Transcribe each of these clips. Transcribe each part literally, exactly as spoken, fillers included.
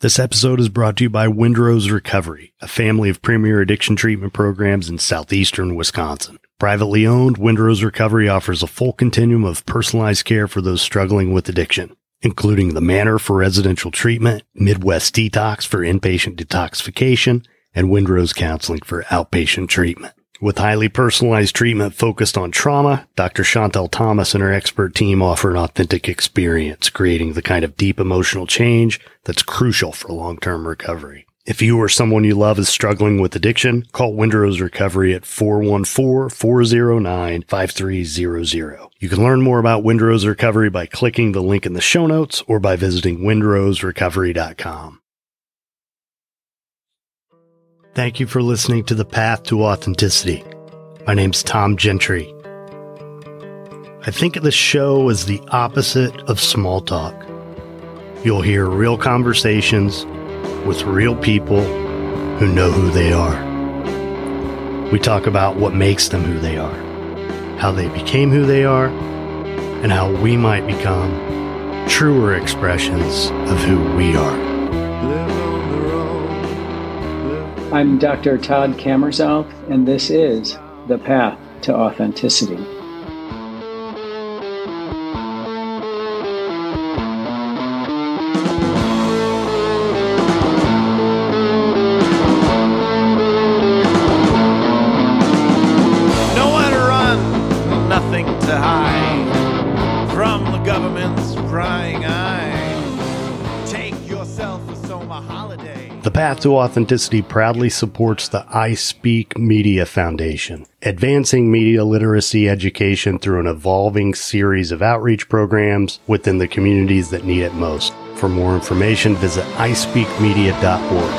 This episode is brought to you by Windrose Recovery, a family of premier addiction treatment programs in southeastern Wisconsin. Privately owned, Windrose Recovery offers a full continuum of personalized care for those struggling with addiction, including the Manor for residential treatment, Midwest Detox for inpatient detoxification, and Windrose Counseling for outpatient treatment. With highly personalized treatment focused on trauma, Doctor Chantel Thomas and her expert team offer an authentic experience, creating the kind of deep emotional change that's crucial for long-term recovery. If you or someone you love is struggling with addiction, call Windrose Recovery at four one four, four zero nine, five three zero zero. You can learn more about Windrose Recovery by clicking the link in the show notes or by visiting windrose recovery dot com. Thank you for listening to The Path to Authenticity. My name's Tom Gentry. I think of the show as the opposite of small talk. You'll hear real conversations with real people who know who they are. We talk about what makes them who they are, how they became who they are, and how we might become truer expressions of who we are. I'm Doctor Todd Kammerzauth, and this is The Path to Authenticity. Nowhere to run, nothing to hide from the government's prying eye. Take yourself a summer holiday. The Path to Authenticity proudly supports the I Speak Media Foundation, advancing media literacy education through an evolving series of outreach programs within the communities that need it most. For more information, visit i speak media dot org.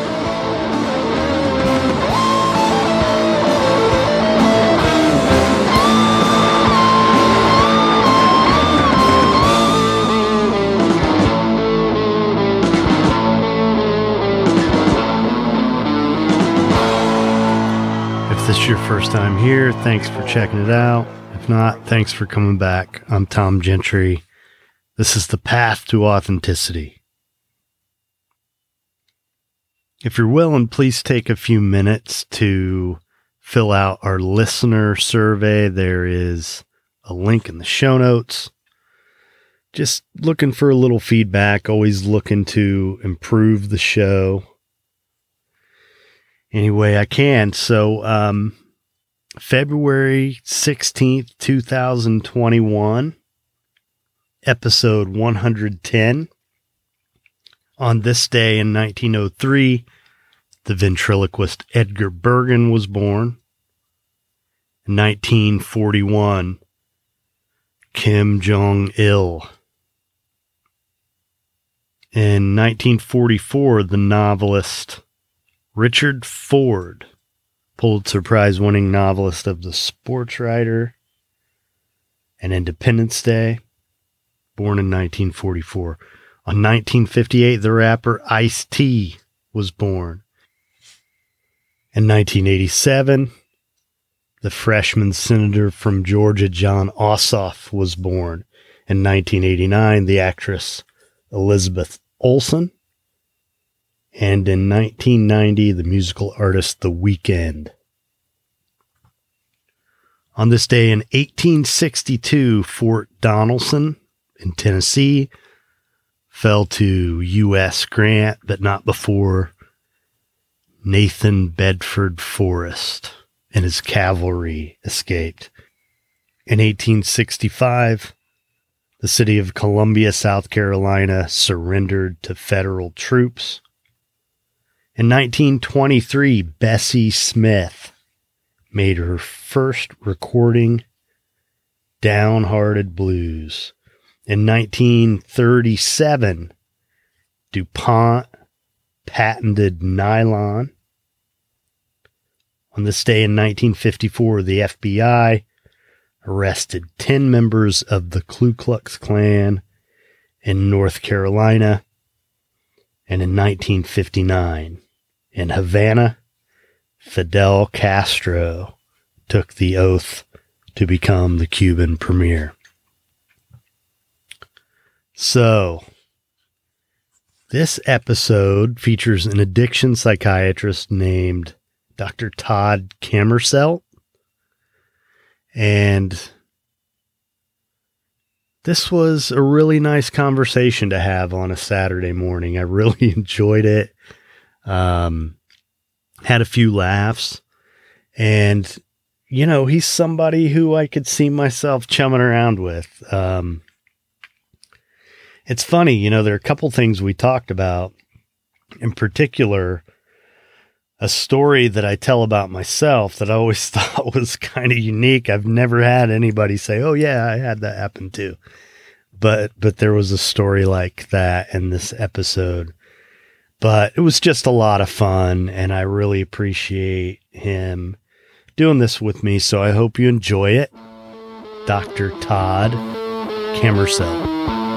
If this is your first time here, thanks for checking it out. If not, thanks for coming back. I'm Tom Gentry. This is The Path to Authenticity. If you're willing, please take a few minutes to fill out our listener survey. There is a link in the show notes. Just looking for a little feedback, always looking to improve the show any way I can. So, um, February sixteenth, twenty twenty-one, episode one hundred ten. On this day in nineteen oh three, the ventriloquist Edgar Bergen was born. In nineteen forty-one, Kim Jong-il. In nineteen forty-four, the novelist Richard Ford, Pulitzer Prize-winning novelist of The Sports Writer and Independence Day, born in nineteen forty-four. On nineteen fifty-eight, the rapper Ice-T was born. In nineteen eighty-seven, the freshman senator from Georgia, John Ossoff, was born. In nineteen eighty-nine, the actress Elizabeth Olsen. And in nineteen ninety, the musical artist The Weeknd. On this day in eighteen sixty-two, Fort Donelson in Tennessee fell to U S Grant, but not before Nathan Bedford Forrest and his cavalry escaped. In eighteen sixty-five, the city of Columbia, South Carolina, surrendered to federal troops. In nineteen twenty-three, Bessie Smith made her first recording, Downhearted Blues. In nineteen thirty-seven, DuPont patented nylon. On this day in nineteen fifty-four, the F B I arrested ten members of the Ku Klux Klan in North Carolina. And in nineteen fifty-nine, in Havana, Fidel Castro took the oath to become the Cuban premier. So, This episode features an addiction psychiatrist named Doctor Todd Kammerselt. And this was a really nice conversation to have on a Saturday morning. I really enjoyed it. Um, had a few laughs. And, you know, he's somebody who I could see myself chumming around with. Um, it's funny, you know, there are a couple things we talked about. In particular, a story that I tell about myself that I always thought was kind of unique. I've never had anybody say, oh yeah, I had that happen too. But, but there was a story like that in this episode, but it was just a lot of fun and I really appreciate him doing this with me. So I hope you enjoy it. Doctor Todd Kammerselt.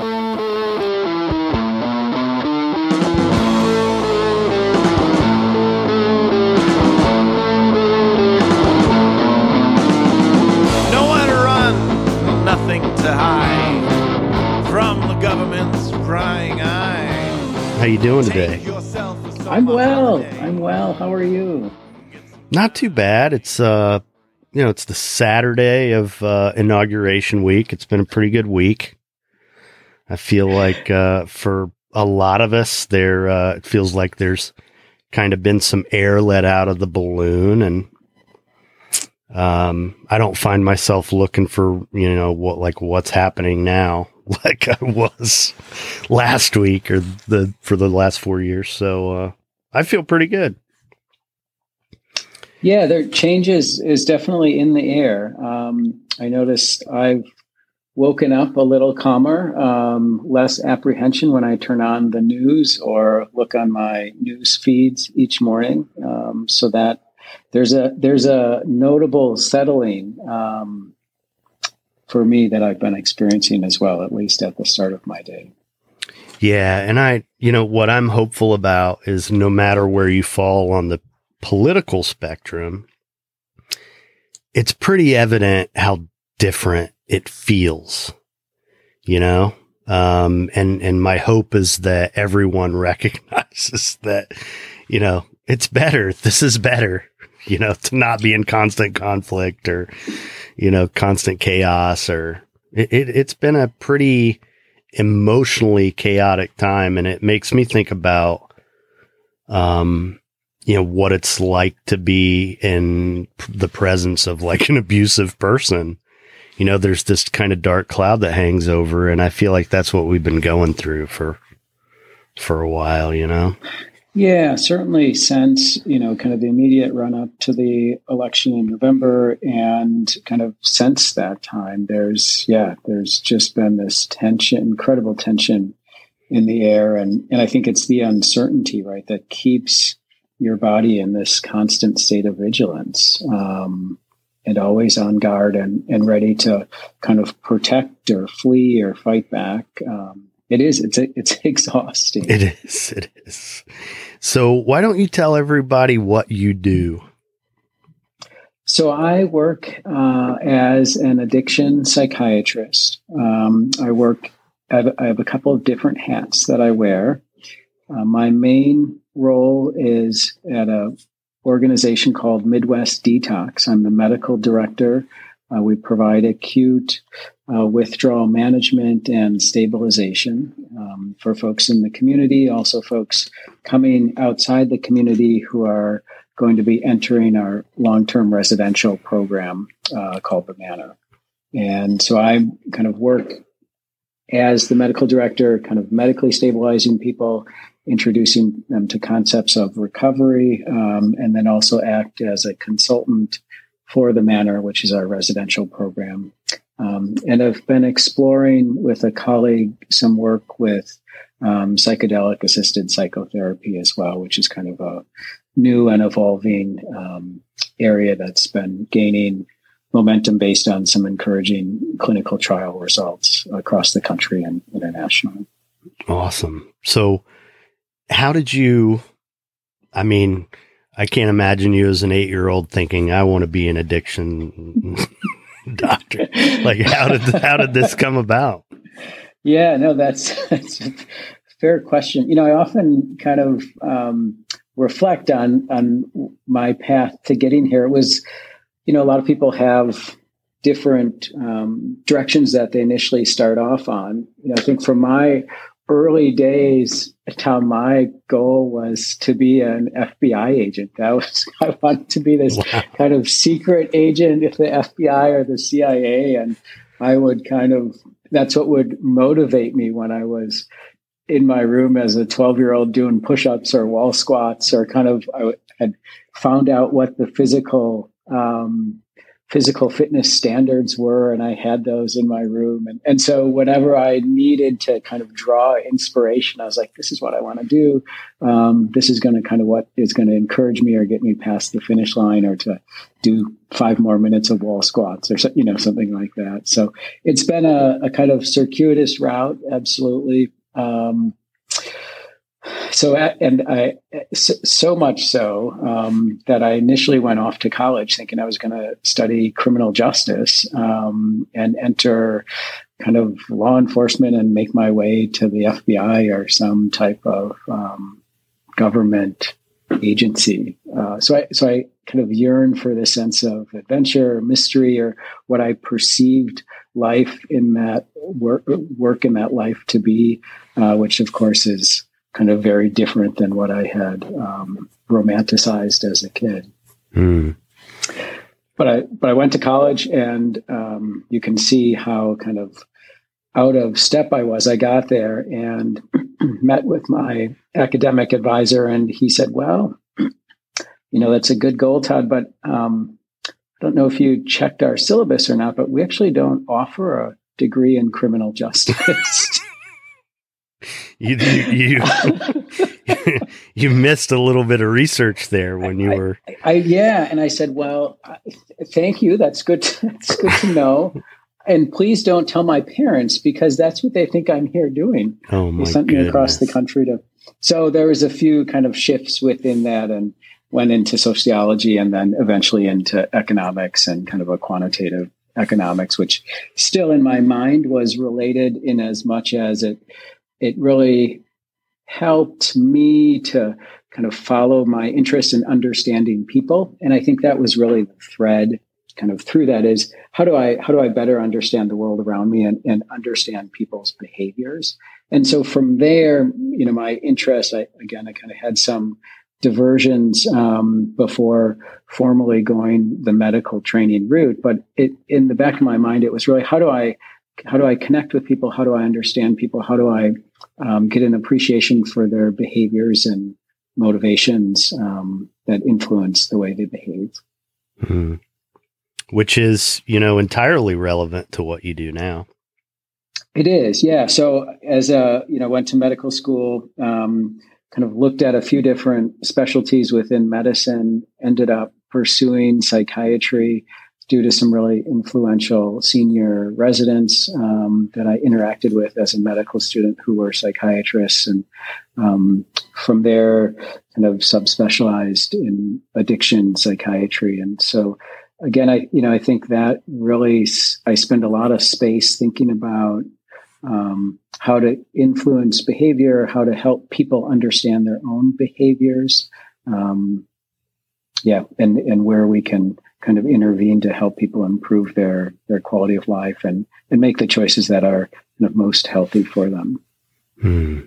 To hide from the government's prying eye. How you doing today? I'm well. I'm well. How are you? Not too bad. It's uh, you know, it's the Saturday of uh, inauguration week. It's been a pretty good week. I feel like uh, for a lot of us, there uh, it feels like there's kind of been some air let out of the balloon, and Um, I don't find myself looking for, you know, what, like what's happening now, like I was last week or the, for the last four years. So, uh, I feel pretty good. Yeah, there changes is definitely in the air. Um, I noticed I've woken up a little calmer, um, less apprehension when I turn on the news or look on my news feeds each morning. Um, so that There's a there's a notable settling um, for me that I've been experiencing as well, at least at the start of my day. Yeah. And I, you know, what I'm hopeful about is no matter where you fall on the political spectrum, it's pretty evident how different it feels, you know? Um, and, and my hope is that everyone recognizes that, you know, it's better. This is better. You know, to not be in constant conflict or, you know, constant chaos or it, it, it's been a pretty emotionally chaotic time. And it makes me think about, um, you know, what it's like to be in the presence of like an abusive person. You know, there's this kind of dark cloud that hangs over. And I feel like that's what we've been going through for, for a while, you know? Yeah, certainly since, you know, kind of the immediate run up to the election in November and kind of since that time, there's, yeah, there's just been this tension, incredible tension in the air. And, and I think it's the uncertainty, right, that keeps your body in this constant state of vigilance um, and always on guard and, and ready to kind of protect or flee or fight back. Um, It is. It's it's exhausting. It is. It is. So why don't you tell everybody what you do? So I work uh, as an addiction psychiatrist. Um, I work. I have, I have a couple of different hats that I wear. Uh, my main role is at a organization called Midwest Detox. I'm the medical director. Uh, we provide acute uh, withdrawal management and stabilization um, for folks in the community, also folks coming outside the community who are going to be entering our long-term residential program uh, called the Manor. And so I kind of work as the medical director, kind of medically stabilizing people, introducing them to concepts of recovery, um, and then also act as a consultant for the Manor, which is our residential program. Um, and I've been exploring with a colleague some work with um, psychedelic assisted psychotherapy as well, which is kind of a new and evolving um, area that's been gaining momentum based on some encouraging clinical trial results across the country and internationally. Awesome. So how did you, I mean, I can't imagine you as an eight-year-old thinking, I want to be an addiction doctor. Like, how did how did this come about? Yeah, no, that's, that's fair question. You know, I often kind of um, reflect on on my path to getting here. It was, you know, a lot of people have different um, directions that they initially start off on. You know, I think from my early days, Tom, my goal was to be an F B I agent. That was, I wanted to be this wow. kind of secret agent of the F B I or the C I A. And I would kind of, that's what would motivate me when I was in my room as a twelve year old doing push-ups or wall squats, or kind of, I had found out what the physical, um, physical fitness standards were, and I had those in my room. And, and so whenever I needed to kind of draw inspiration, I was like, this is what I want to do. Um, this is going to kind of what is going to encourage me or get me past the finish line, or to do five more minutes of wall squats, or, so, you know, something like that. So it's been a, a kind of circuitous route. Absolutely. Um, So, and I, so much so um, that I initially went off to college thinking I was going to study criminal justice um, and enter kind of law enforcement and make my way to the F B I or some type of um, government agency. Uh, so I, so I kind of yearned for this sense of adventure or mystery, or what I perceived life in that work, work in that life to be, uh, which of course is kind of very different than what I had um, romanticized as a kid. Mm. But I but I went to college, and um, you can see how kind of out of step I was. I got there and met with my academic advisor, and he said, "Well, you know, that's a good goal, Todd, but um, I don't know if you checked our syllabus or not, but we actually don't offer a degree in criminal justice." You you you, you missed a little bit of research there when you I, were. I, I, yeah, and I said, "Well, thank you. That's good. To, that's good to know. And please don't tell my parents, because that's what they think I'm here doing." Oh my! They sent goodness. me across the country to. So there was a few kind of shifts within that, and went into sociology, and then eventually into economics and kind of a quantitative economics, which still in my mind was related in as much as it. It really helped me to kind of follow my interest in understanding people. And I think that was really the thread kind of through that, is how do I, how do I better understand the world around me and, and understand people's behaviors? And so from there, you know, my interest, I, again, I kind of had some diversions um, before formally going the medical training route. But it, in the back of my mind, it was really, how do I, how do I connect with people? How do I understand people? How do I um, get an appreciation for their behaviors and motivations um, that influence the way they behave? Mm-hmm. Which is, you know, entirely relevant to what you do now. It is, yeah. So as a, you know, went to medical school, um, kind of looked at a few different specialties within medicine, ended up pursuing psychiatry due to some really influential senior residents um, that I interacted with as a medical student who were psychiatrists. And um, from there, kind of subspecialized in addiction psychiatry. And so, again, I, you know, I think that really, I spend a lot of space thinking about um, how to influence behavior, how to help people understand their own behaviors. Um, yeah. And, and where we can kind of intervene to help people improve their, their quality of life and, and make the choices that are kind of most healthy for them. Hmm.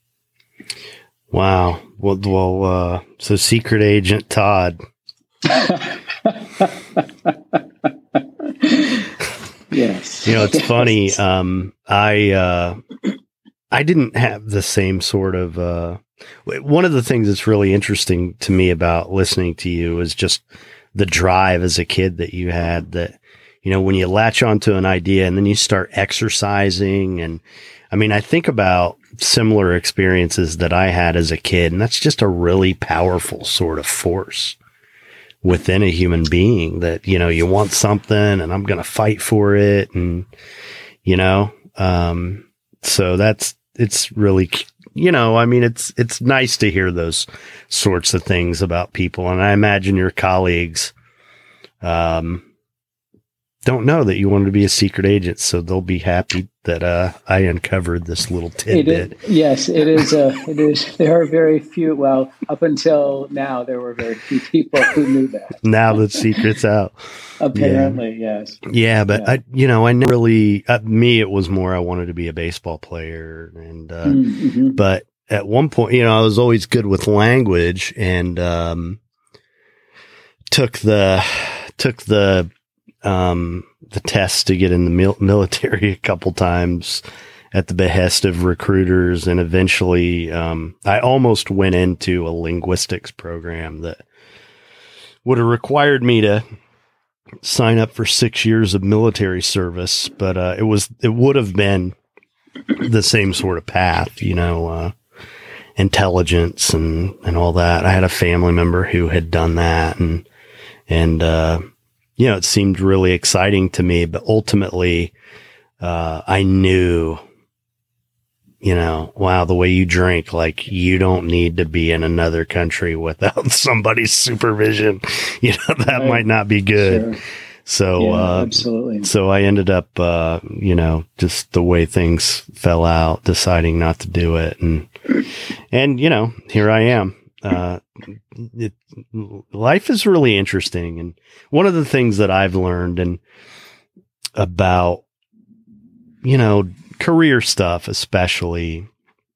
Wow. Well, well, uh, so Secret Agent Todd. Yes. You know, it's funny. Um, I, uh, I didn't have the same sort of, uh, one of the things that's really interesting to me about listening to you is just the drive as a kid that you had, that, you know, when you latch onto an idea and then you start exercising. And I mean, I think about similar experiences that I had as a kid, and that's just a really powerful sort of force within a human being that, you know, you want something and I'm going to fight for it. And, you know, um, so that's, it's really, you know, I mean, it's, it's nice to hear those sorts of things about people. And I imagine your colleagues, um, don't know that you wanted to be a secret agent, so they'll be happy that uh, I uncovered this little tidbit. It is, yes, it is. Uh, it is. There are very few. Well, up until now, there were very few people who knew that. Now the secret's out. Apparently, yeah. yes. Yeah, but yeah. I, you know, I never really. Uh, me, it was more I wanted to be a baseball player, and uh, mm-hmm. but at one point, you know, I was always good with language, and um, took the took the. Um, the test to get in the mil- military a couple times at the behest of recruiters. And eventually, um, I almost went into a linguistics program that would have required me to sign up for six years of military service. But, uh, it was, it would have been the same sort of path, you know, uh, intelligence and, and all that. I had a family member who had done that, and, and, uh, you know, it seemed really exciting to me, but ultimately, uh, I knew, you know, wow, the way you drink, like you don't need to be in another country without somebody's supervision. You know, that right. might not be good. Sure. So, yeah, uh, absolutely. So I ended up, uh, you know, just the way things fell out, deciding not to do it. And, and, you know, here I am. Uh, it, life is really interesting. And one of the things that I've learned and about, you know, career stuff, especially,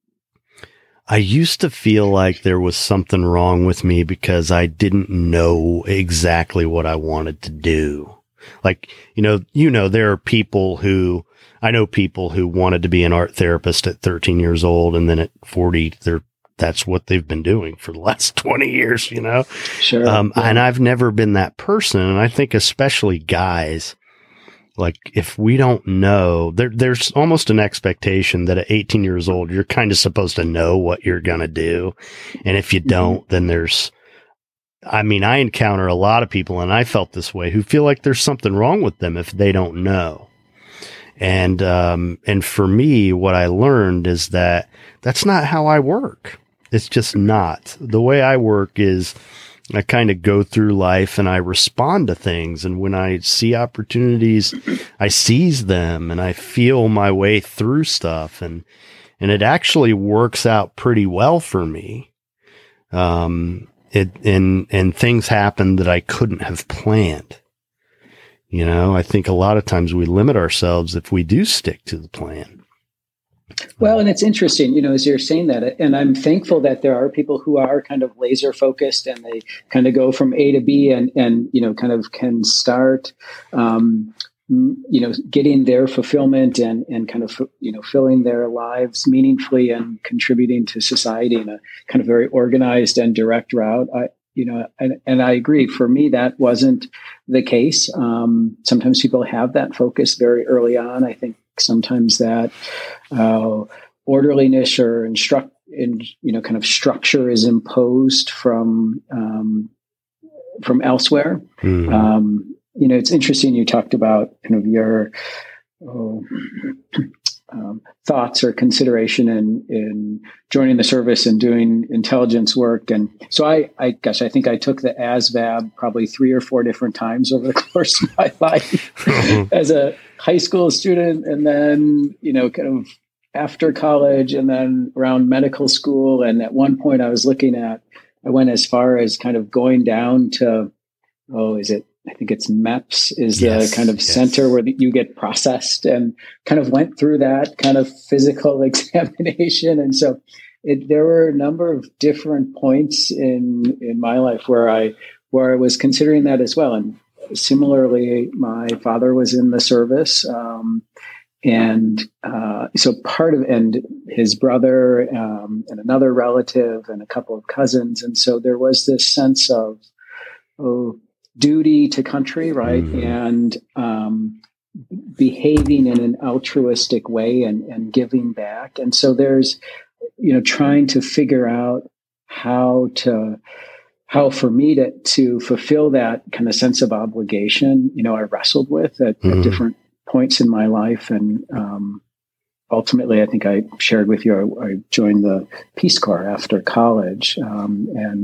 I used to feel like there was something wrong with me because I didn't know exactly what I wanted to do. Like, you know, you know, there are people who, I know people who wanted to be an art therapist at thirteen years old, and then at forty, they're that's what they've been doing for the last twenty years, you know? Sure. Um, yeah. And I've never been that person. And I think especially guys, like if we don't know, there, there's almost an expectation that at eighteen years old, you're kind of supposed to know what you're going to do. And if you don't, mm-hmm. then there's, I mean, I encounter a lot of people, and I felt this way, who feel like there's something wrong with them if they don't know. And, um, and for me, what I learned is that that's not how I work. It's just not. The way I work is I kind of go through life and I respond to things. And when I see opportunities, I seize them and I feel my way through stuff. And, and it actually works out pretty well for me. Um, it, and, and things happen that I couldn't have planned. You know, I think a lot of times we limit ourselves if we do stick to the plan. Well, and it's interesting, you know, as you're saying that, and I'm thankful that there are people who are kind of laser focused and they kind of go from A to B and, and, you know, kind of can start, um, you know, getting their fulfillment and, and kind of, you know, filling their lives meaningfully and contributing to society in a kind of very organized and direct route. I, you know, and, and I agree. For me, that wasn't the case. Um, sometimes people have that focus very early on. I think sometimes that uh, orderliness or instruct, in, you know, kind of structure is imposed from um, from elsewhere. Mm-hmm. Um, you know, it's interesting. You talked about kind of your oh, um, thoughts or consideration in in joining the service and doing intelligence work. And so I, I gosh, I think I took the A S V A B probably three or four different times over the course of my life as a high school student, and then, you know, kind of after college, and then around medical school. And at one point I was looking at, I went as far as kind of going down to, oh, is it, I think it's M E P S is yes, the kind of yes. center where you get processed, and kind of went through that kind of physical examination. And so it, there were a number of different points in, in my life where I, where I was considering that as well. And similarly, my father was in the service. Um, and uh, so part of, and his brother um, and another relative and a couple of cousins. And so there was this sense of, oh, duty to country, right? Mm-hmm. And um, behaving in an altruistic way and, and giving back. And so there's, you know, trying to figure out how to, how for me to, to fulfill that kind of sense of obligation, you know, I wrestled with at, mm-hmm. at different points in my life. And um, ultimately, I think I shared with you, I, I joined the Peace Corps after college. Um, and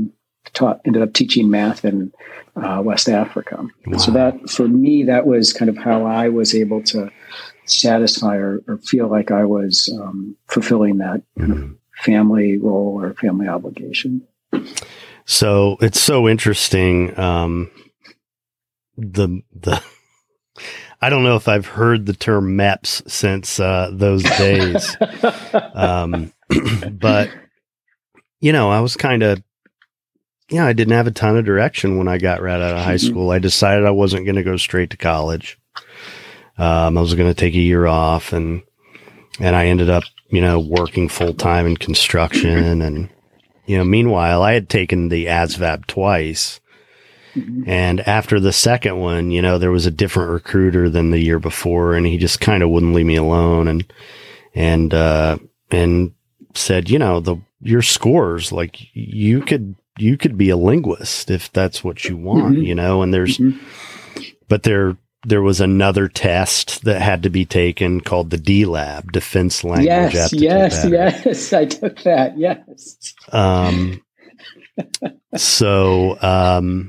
taught, ended up teaching math in uh, West Africa. Wow. And so that, for me, that was kind of how I was able to satisfy or, or feel like I was um, fulfilling that kind mm-hmm. of family role or family obligation. So it's so interesting. Um, the, the, I don't know if I've heard the term M E P S since uh, those days. um, but, you know, I was kind of, yeah, I didn't have a ton of direction when I got right out of high school. I decided I wasn't going to go straight to college. Um, I was going to take a year off, and, and I ended up, you know, working full time in construction. And, you know, meanwhile, I had taken the A S V A B twice. And after the second one, you know, there was a different recruiter than the year before, and he just kind of wouldn't leave me alone, and, and, uh, and said, you know, the, your scores, like you could, you could be a linguist if that's what you want, mm-hmm. you know, and there's, mm-hmm. but there, there was another test that had to be taken called the D LAB, Defense Language yes, Aptitude. Yes, yes, yes. I took that. Yes. Um, so, um,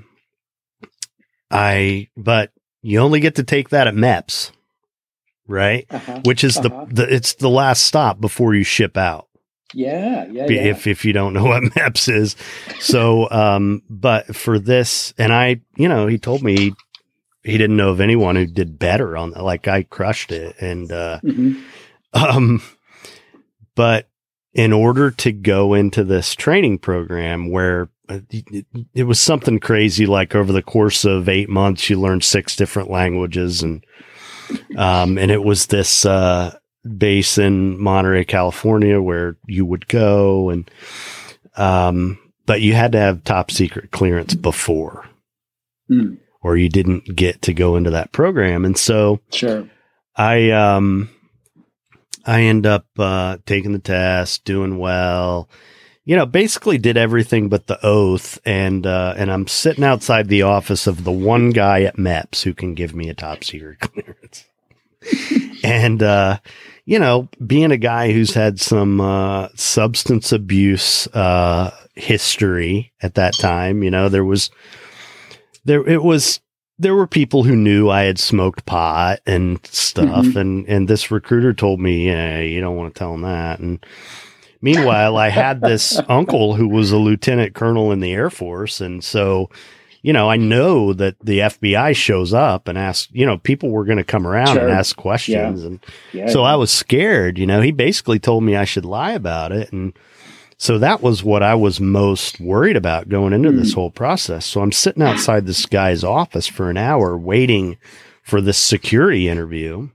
I, but you only get to take that at M E P S, right? Uh-huh, Which is uh-huh. the, the, it's the last stop before you ship out. Yeah. Yeah. If, yeah. if you don't know what M E P S is. So, um, but for this, and I, you know, he told me he, he didn't know of anyone who did better on, like I crushed it. And, uh, mm-hmm. um, but in order to go into this training program where It, it was something crazy, like over the course of eight months, you learned six different languages. And, um, and it was this, uh, base in Monterey, California, where you would go. And, um, but you had to have top secret clearance before, mm. or you didn't get to go into that program. And so sure. I, um, I end up, uh, taking the test, doing well. You know, basically did everything but the oath, and uh, and I'm sitting outside the office of the one guy at M E P S who can give me a top secret clearance. And, uh, you know, being a guy who's had some uh, substance abuse uh, history at that time, you know, there was, there, it was, there were people who knew I had smoked pot and stuff, mm-hmm. and, and this recruiter told me, yeah, you don't want to tell him that. And meanwhile, I had this uncle who was a lieutenant colonel in the Air Force. And so, you know, I know that the F B I shows up and asks, you know, people were going to come around sure. and ask questions. Yeah. And yeah, so yeah. I was scared, you know, he basically told me I should lie about it. And so that was what I was most worried about going into mm. this whole process. So I'm sitting outside this guy's office for an hour waiting for this security interview.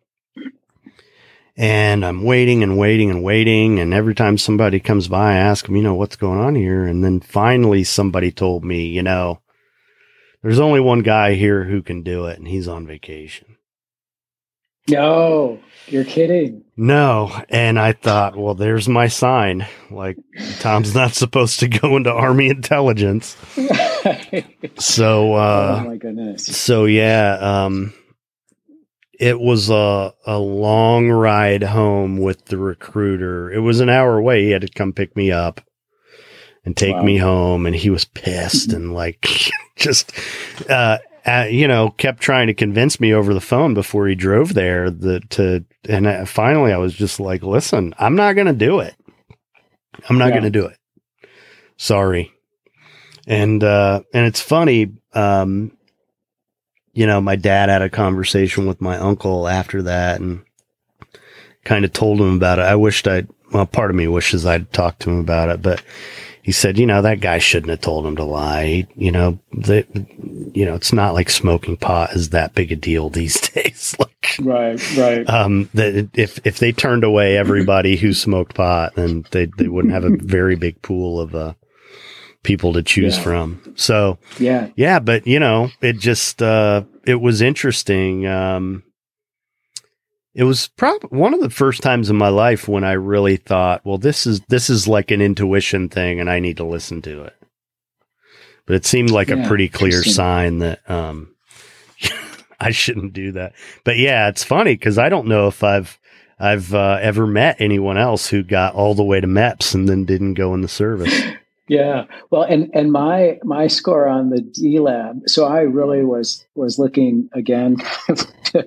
And I'm waiting and waiting and waiting. And every time somebody comes by, I ask them, you know, what's going on here? And then finally somebody told me, you know, there's only one guy here who can do it, and he's on vacation. No, you're kidding. No. And I thought, well, there's my sign. Like, Tom's not supposed to go into Army intelligence. So, uh, oh my goodness. So yeah, um, it was a, a long ride home with the recruiter. It was an hour away. He had to come pick me up and take wow. me home. And he was pissed and like just, uh, uh, you know, kept trying to convince me over the phone before he drove there that to, and uh, finally I was just like, listen, I'm not going to do it. I'm not yeah. going to do it. Sorry. And, uh, and it's funny, um, you know, my dad had a conversation with my uncle after that and kind of told him about it. I wished I'd, well, part of me wishes I'd talked to him about it, but he said, you know, that guy shouldn't have told him to lie. He, you know, the, you know, it's not like smoking pot is that big a deal these days. Like, right, right. Um, that if, if they turned away everybody who smoked pot, then they, they wouldn't have a very big pool of, uh, people to choose yeah. from. So yeah, yeah, but you know, it just, uh, it was interesting. Um, it was probably one of the first times in my life when I really thought, well, this is, this is like an intuition thing and I need to listen to it. But it seemed like yeah, a pretty clear sign that, um, I shouldn't do that. But yeah, it's funny because I don't know if I've, I've, uh, ever met anyone else who got all the way to M E P S and then didn't go in the service. Yeah. Well, and and my my score on the D Lab. So I really was was looking again to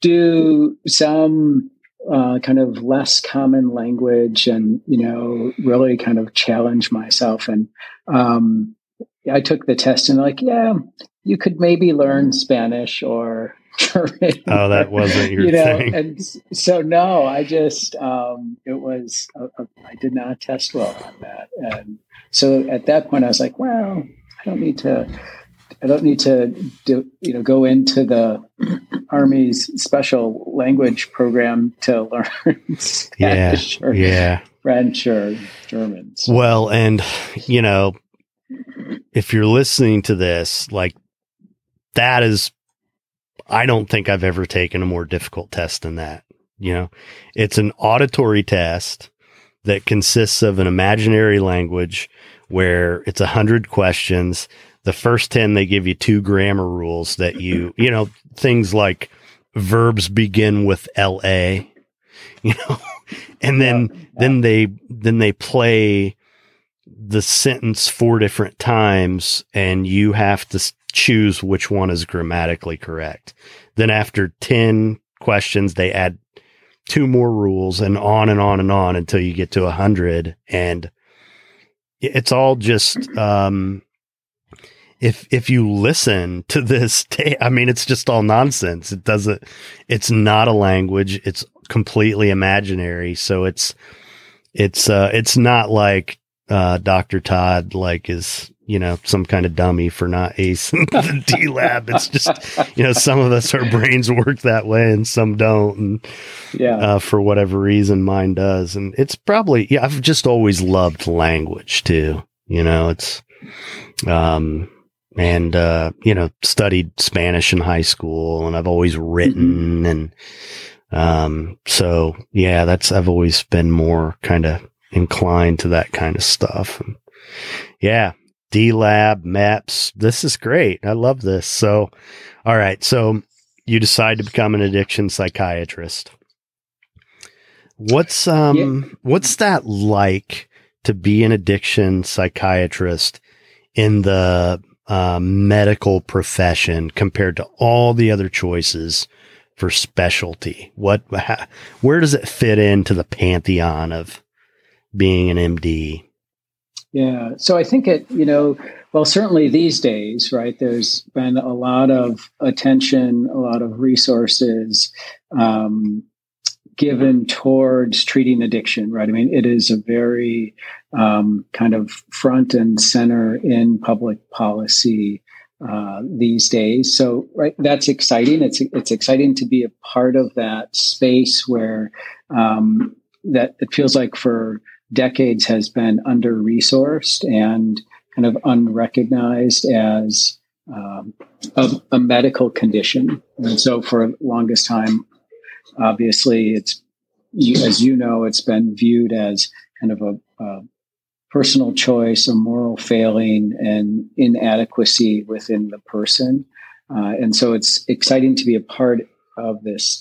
do some uh, kind of less common language, and you know, really kind of challenge myself. And um, I took the test, and like, yeah, you could maybe learn Spanish or German. Oh, that wasn't your you know, thing. And so no, I just um, it was uh, I did not test well on that, and so at that point I was like, well, I don't need to. I don't need to do, you know, go into the Army's special language program to learn Spanish yeah, or yeah. French or German. So. Well, and you know, if you're listening to this, like that is, I don't think I've ever taken a more difficult test than that. You know, it's an auditory test that consists of an imaginary language where it's a hundred questions. The first ten, they give you two grammar rules that you, you know, things like verbs begin with L A, you know, and then, yeah, yeah. then they, then they play the sentence four different times and you have to choose which one is grammatically correct. Then after ten questions, they add two more rules and on and on and on until you get to a hundred. And it's all just, um, if, if you listen to this, ta- I mean, it's just all nonsense. It doesn't, it's not a language. It's completely imaginary. So it's, it's, uh, it's not like, uh, Doctor Todd, like is, you know, some kind of dummy for not acing the D Lab. It's just, you know, some of us, our brains work that way and some don't. And yeah, uh, for whatever reason, mine does. And it's probably, yeah, I've just always loved language too. You know, it's, um, and, uh, you know, studied Spanish in high school and I've always written. Mm-hmm. And, um, so yeah, that's, I've always been more kind of inclined to that kind of stuff. And yeah. D Lab, M E P S. This is great. I love this. So, all right. So you decide to become an addiction psychiatrist. What's, um, yeah. what's that like to be an addiction psychiatrist in the uh, medical profession compared to all the other choices for specialty? What, how, where does it fit into the pantheon of being an M D? Yeah. So I think it, you know, well, certainly these days, right, there's been a lot of attention, a lot of resources um, given towards treating addiction, right? I mean, it is a very um, kind of front and center in public policy uh, these days. So, right, that's exciting. It's it's exciting to be a part of that space where um, that it feels like for decades has been under-resourced and kind of unrecognized as um, a, a medical condition. And so for the longest time, obviously, it's, you, as you know, it's been viewed as kind of a, a personal choice, a moral failing, and inadequacy within the person. Uh, and so it's exciting to be a part of this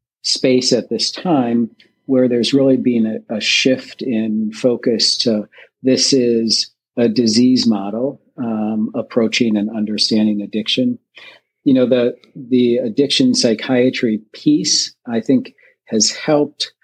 space at this time where there's really been a, a shift in focus to this is a disease model um, approaching and understanding addiction. You know, the the addiction psychiatry piece, I think, has helped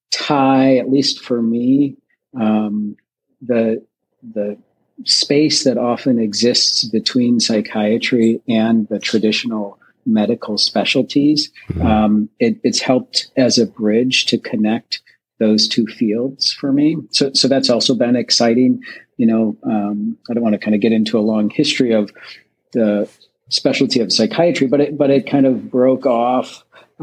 tie, at least for me, um, the the space that often exists between psychiatry and the traditional medical specialties. Mm-hmm. Um, it, it's helped as a bridge to connect those two fields for me. So, so that's also been exciting. You know, um, I don't want to kind of get into a long history of the specialty of psychiatry, but it, but it kind of broke off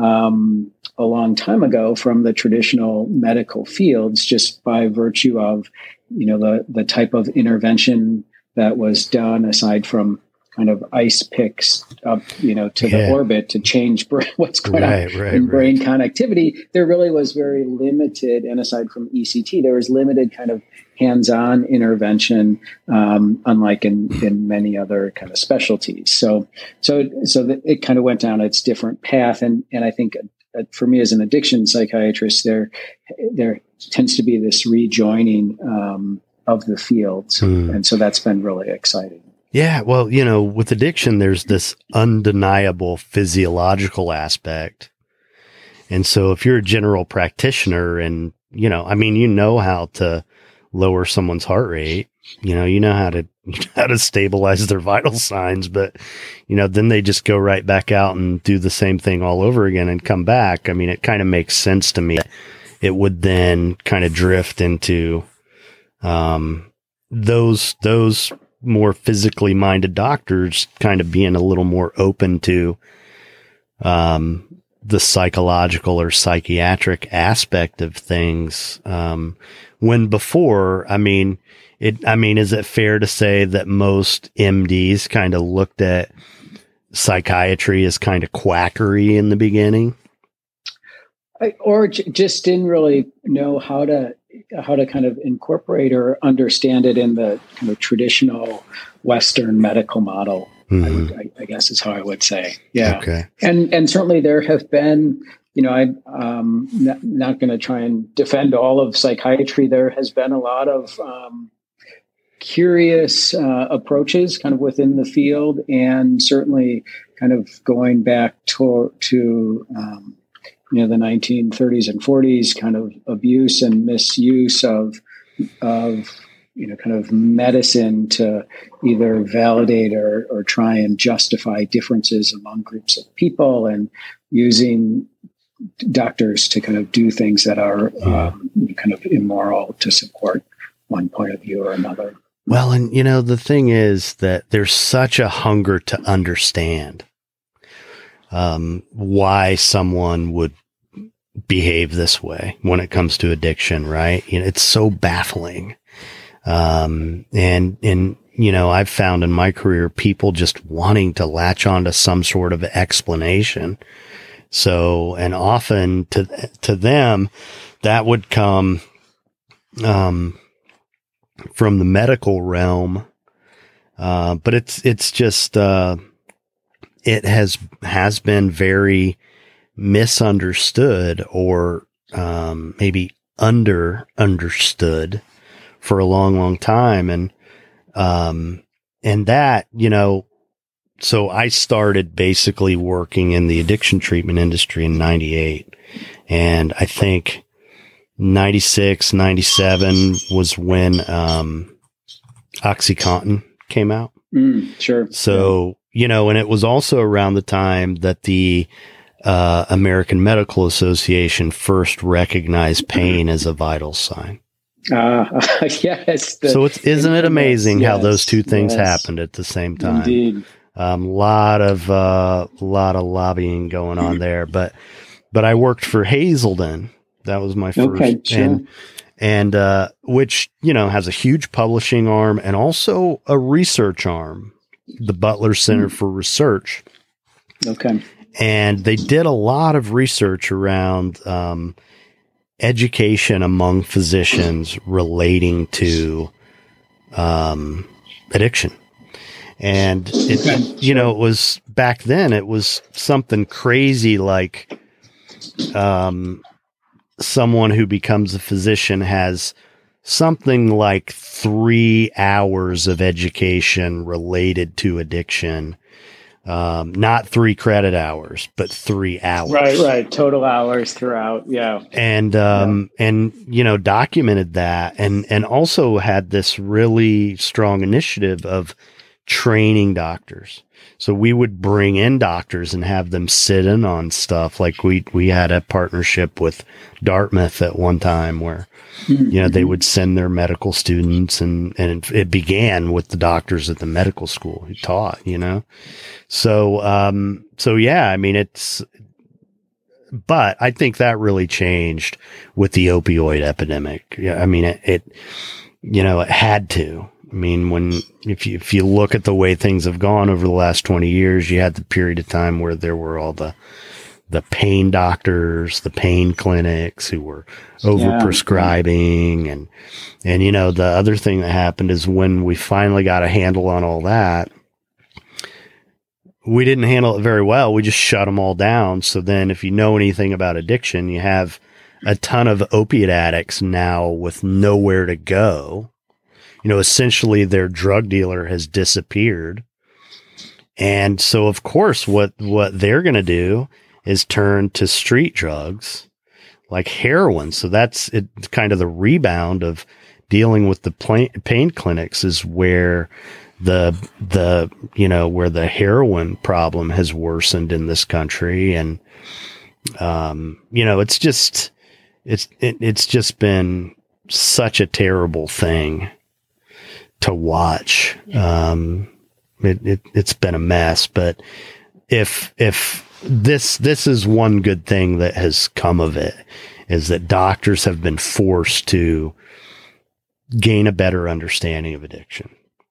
um, a long time ago from the traditional medical fields, just by virtue of, you know, the the type of intervention that was done, aside from kind of ice picks up, you know, to yeah. the orbit to change brain, what's going right, on right, in brain right. connectivity. There really was very limited, and aside from E C T, there was limited kind of hands-on intervention, um, unlike in, in many other kind of specialties. So, so, so that it kind of went down its different path. And, and I think uh, for me as an addiction psychiatrist, there, there tends to be this rejoining, um, of the field. So, Mm. and so that's been really exciting. Yeah. Well, you know, with addiction, there's this undeniable physiological aspect. And so if you're a general practitioner and, you know, I mean, you know how to lower someone's heart rate, you know, you know how to, how to stabilize their vital signs, but, you know, then they just go right back out and do the same thing all over again and come back. I mean, it kind of makes sense to me. It would then kind of drift into, um, those, those more physically minded doctors kind of being a little more open to, um, the psychological or psychiatric aspect of things. Um, when before, I mean, it, I mean, is it fair to say that most M Ds kind of looked at psychiatry as kind of quackery in the beginning? I, or j- just didn't really know how to, how to kind of incorporate or understand it in the kind of traditional Western medical model. Mm-hmm. I, would, I, I guess is how I would say. Yeah. Okay. And, and certainly there have been, you know, I'm um, not, not going to try and defend all of psychiatry. There has been a lot of um, curious uh, approaches kind of within the field, and certainly kind of going back to, to um, you know, the nineteen thirties and forties kind of abuse and misuse of, of, you know, kind of medicine to either validate or, or try and justify differences among groups of people, and using doctors to kind of do things that are um, kind of immoral to support one point of view or another. Well, and you know, the thing is that there's such a hunger to understand um, why someone would behave this way when it comes to addiction, right? You know, it's so baffling. Um, and, and, you know, I've found in my career, people just wanting to latch on to some sort of explanation. So, and often to, to them, that would come, um, from the medical realm. Uh, but it's, it's just, uh, it has, has been very misunderstood or, um, maybe under understood for a long, long time. And, um, and that, you know, so I started basically working in the addiction treatment industry in ninety-eight. And I think ninety-six, ninety-seven was when, um, OxyContin came out. Mm, sure. So, you know, and it was also around the time that the, uh, American Medical Association first recognized pain as a vital sign. Uh, yes. The, so it's, isn't it amazing yes, how those two things yes. happened at the same time? Indeed. Um, lot of, uh, lot of lobbying going on there, but, but I worked for Hazelden. That was my first, okay, sure. and, and, uh, which, you know, has a huge publishing arm and also a research arm, the Butler Center mm. for Research. Okay. And they did a lot of research around, um, education among physicians relating to, um, addiction. And it, okay. you know, it was back then, it was something crazy like, um, someone who becomes a physician has something like three hours of education related to addiction. Um, not three credit hours, but three hours. Right, right. Total hours throughout. Yeah. And, um, yeah. and, you know, documented that and, and also had this really strong initiative of training doctors. So we would bring in doctors and have them sit in on stuff. Like we, we had a partnership with Dartmouth at one time where, mm-hmm. you know, they would send their medical students and, and it began with the doctors at the medical school who taught, you know? So, um, so yeah, I mean, it's, but I think that really changed with the opioid epidemic. Yeah. I mean, it, it, you know, it had to. I mean, when, if you, if you look at the way things have gone over the last twenty years, you had the period of time where there were all the, the pain doctors, the pain clinics who were overprescribing. Yeah. And, and, you know, the other thing that happened is when we finally got a handle on all that, we didn't handle it very well. We just shut them all down. So then if you know anything about addiction, you have a ton of opiate addicts now with nowhere to go. you know, essentially their drug dealer has disappeared. And so, of course, what, what they're going to do is turn to street drugs like heroin. So that's it, kind of the rebound of dealing with the pla- pain clinics is where the, the, you know, where the heroin problem has worsened in this country. And, um, you know, it's just, it's, it, it's just been such a terrible thing to watch. Um, it, it, it's been a mess, but if, if this, this is one good thing that has come of it, is that doctors have been forced to gain a better understanding of addiction.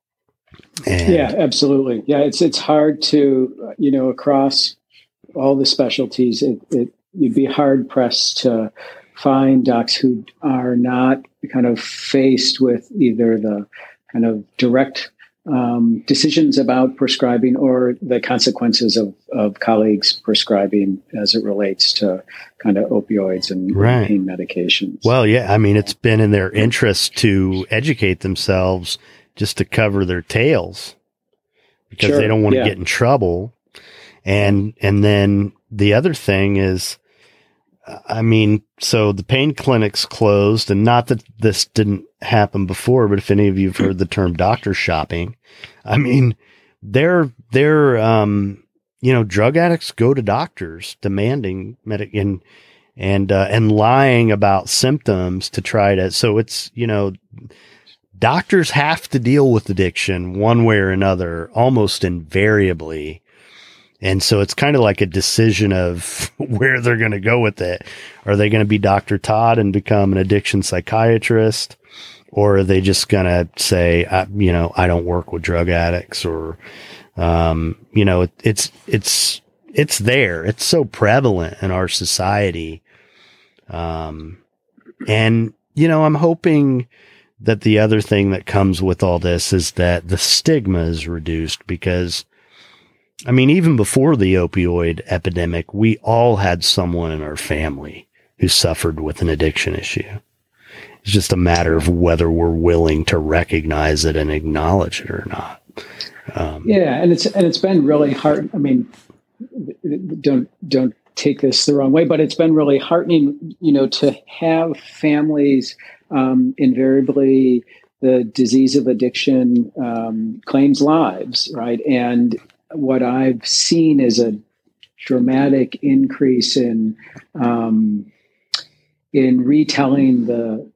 And yeah, absolutely. Yeah. It's, it's hard to, you know, across all the specialties, it, it, you'd be hard pressed to find docs who are not kind of faced with either the kind of direct um, decisions about prescribing or the consequences of, of colleagues prescribing as it relates to kind of opioids and Right. pain medications. Well, yeah, I mean, it's been in their interest to educate themselves just to cover their tails because Sure, they don't want to yeah. get in trouble. And, and then the other thing is, I mean, so the pain clinics closed, and not that this didn't happen before, but if any of you have heard the term doctor shopping, I mean, they're, they're, um, you know, drug addicts go to doctors demanding medic and, and, uh, and lying about symptoms to try to, so it's, you know, doctors have to deal with addiction one way or another, almost invariably. And so it's kind of like a decision of where they're going to go with it. Are they going to be Doctor Todd and become an addiction psychiatrist? Or are they just going to say, I, you know, I don't work with drug addicts, or, um, you know, it, it's, it's, it's there. It's so prevalent in our society. Um, and, you know, I'm hoping that the other thing that comes with all this is that the stigma is reduced, because I mean, even before the opioid epidemic, we all had someone in our family who suffered with an addiction issue. It's just a matter of whether we're willing to recognize it and acknowledge it or not. Um, Yeah, and it's and it's been really hard. I mean, don't don't take this the wrong way, but it's been really heartening, you know, to have families. Um, invariably, the disease of addiction um, claims lives, right? And what I've seen is a dramatic increase in um, in retelling the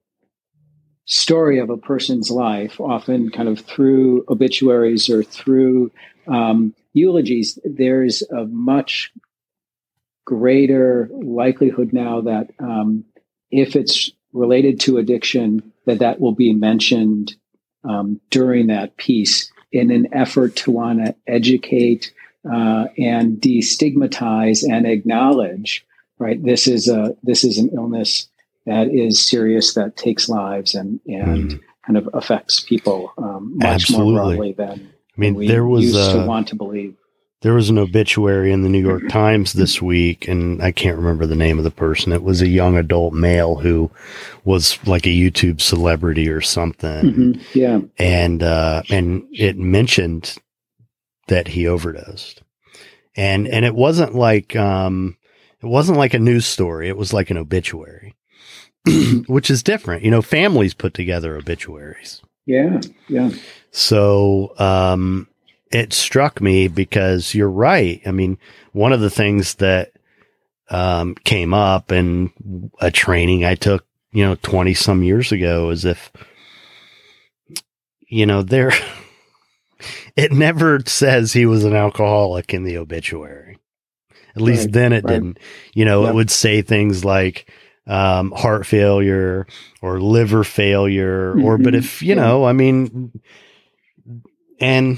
story of a person's life, often kind of through obituaries or through um, eulogies. There's a much greater likelihood now that um, if it's related to addiction, that that will be mentioned um, during that piece, in an effort to want to educate uh, and destigmatize and acknowledge, right? This is a this is an illness that is serious, that takes lives and and mm. kind of affects people um, much Absolutely. more broadly than I mean, we there was used uh, to want to believe. There was an obituary in the New York Times this week, and I can't remember the name of the person. It was a young adult male who was like a YouTube celebrity or something. Mm-hmm. Yeah. And, uh, and it mentioned that he overdosed. And, and it wasn't like, um, it wasn't like a news story. It was like an obituary, which is different. You know, families put together obituaries. Yeah. Yeah. So, um, it struck me because you're right. I mean, one of the things that um, came up in a training I took, you know, twenty some years ago is if, you know, there, it never says he was an alcoholic in the obituary. At least right, then it right. didn't. You know, yep. It would say things like um, heart failure or liver failure, mm-hmm. or, but if, you yeah. know, I mean, and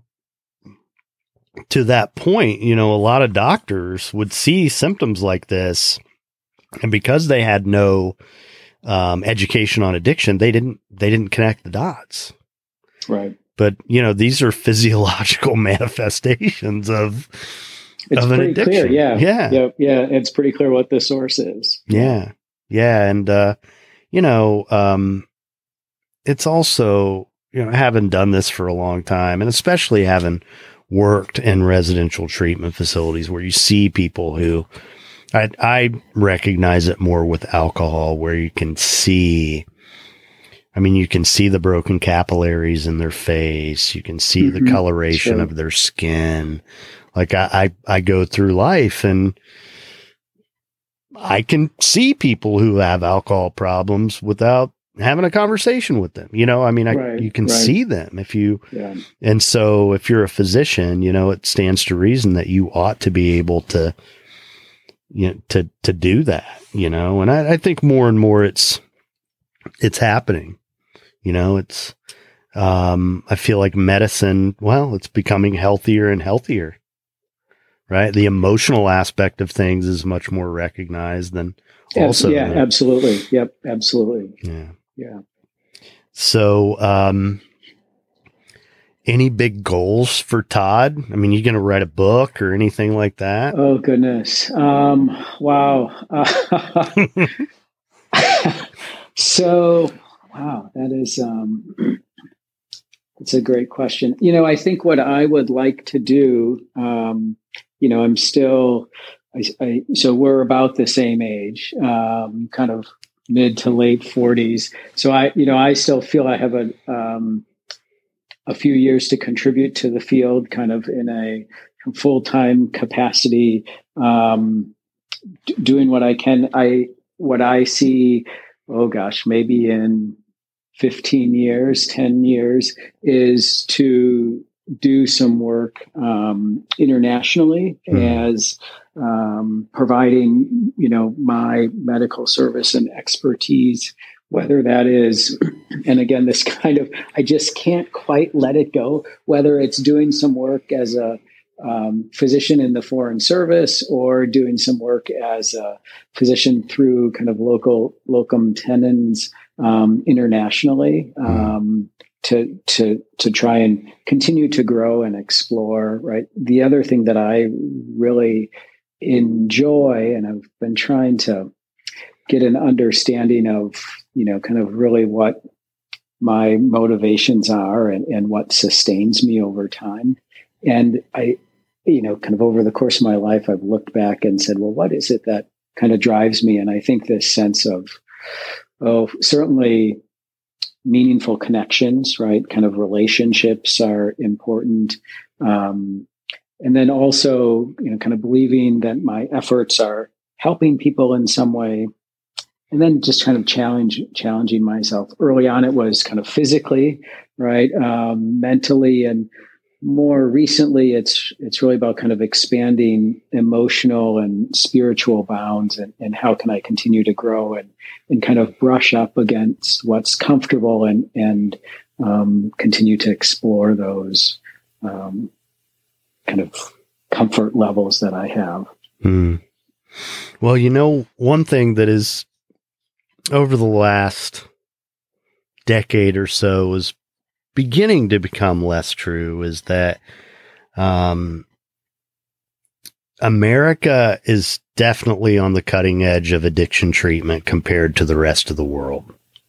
to that point, you know, a lot of doctors would see symptoms like this, and because they had no um, education on addiction, they didn't they didn't connect the dots. Right. But you know, these are physiological manifestations of it's of an pretty addiction. Clear, yeah, yeah, yeah, yeah. It's pretty clear what the source is. Yeah, yeah, and uh, you know, um, it's also you know, having done this for a long time, and especially having worked in residential treatment facilities where you see people who, I, I recognize it more with alcohol, where you can see, I mean, you can see the broken capillaries in their face. You can see mm-hmm. the coloration sure. of their skin. Like I, I, I go through life and I can see people who have alcohol problems without having a conversation with them. You know, I mean, I, right, you can right. see them if you, yeah. and so if you're a physician, you know, it stands to reason that you ought to be able to, you know, to, to do that, you know, and I, I think more and more it's, it's happening, you know, it's, um, I feel like medicine, well, it's becoming healthier and healthier, right? The emotional aspect of things is much more recognized than also. Yeah, the, absolutely. Yep. Absolutely. Yeah. Yeah. So, um, any big goals for Todd? I mean, you going to write a book or anything like that? Oh goodness. Um, wow. Uh, so, wow, that is, um, that's a great question. You know, I think what I would like to do, um, you know, I'm still, I, I, so we're about the same age, um, kind of mid to late forties. So I, you know, I still feel I have a, um, a few years to contribute to the field kind of in a full-time capacity, um, d- doing what I can. I, what I see, oh gosh, maybe in fifteen years, ten years is to do some work, um, internationally mm. as, um, providing, you know, my medical service and expertise, whether that is, and again, this kind of, I just can't quite let it go, whether it's doing some work as a um, physician in the Foreign Service or doing some work as a physician through kind of local locum tenens um, internationally um, to, to, to try and continue to grow and explore, right? The other thing that I really enjoy, and I've been trying to get an understanding of, you know, kind of really what my motivations are and, and what sustains me over time. And I, you know, kind of over the course of my life, I've looked back and said, well, what is it that kind of drives me? And I think this sense of, oh, certainly meaningful connections, right? Kind of relationships are important. Um, and then also, you know, kind of believing that my efforts are helping people in some way. And then just kind of challenge, challenging myself. Early on, it was kind of physically, right, um, mentally, and more recently, it's it's really about kind of expanding emotional and spiritual bounds, and, and how can I continue to grow and and kind of brush up against what's comfortable and and um, continue to explore those um, kind of comfort levels that I have. Mm. Well, you know, one thing that is over the last decade or so is beginning to become less true is that um, America is definitely on the cutting edge of addiction treatment compared to the rest of the world.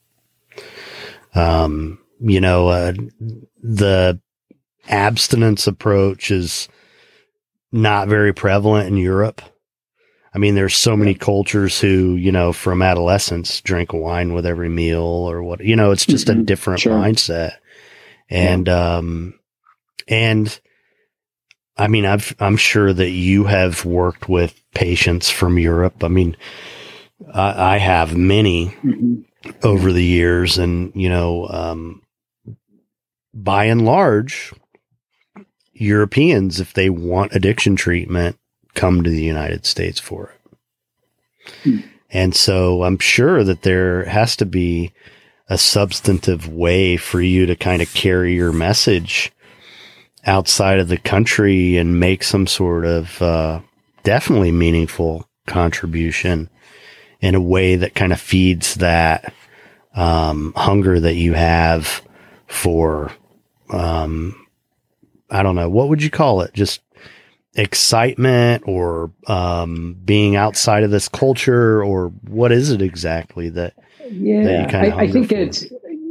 Um, you know, uh, the abstinence approach is not very prevalent in Europe. I mean, there's so many cultures who, you know, from adolescence drink wine with every meal or what, you know, it's just mm-hmm. a different sure. mindset. And, yeah. um, and I mean, I've, I'm sure that you have worked with patients from Europe. I mean, I, I have many mm-hmm. over the years, and, you know, um, by and large, Europeans, if they want addiction treatment, come to the United States for it. Hmm. And so I'm sure that there has to be a substantive way for you to kind of carry your message outside of the country and make some sort of uh, definitely meaningful contribution in a way that kind of feeds that um, hunger that you have for, um, I don't know, what would you call it? Just excitement or um, being outside of this culture, or what is it exactly that, yeah, that you kind of I, I think for? it's,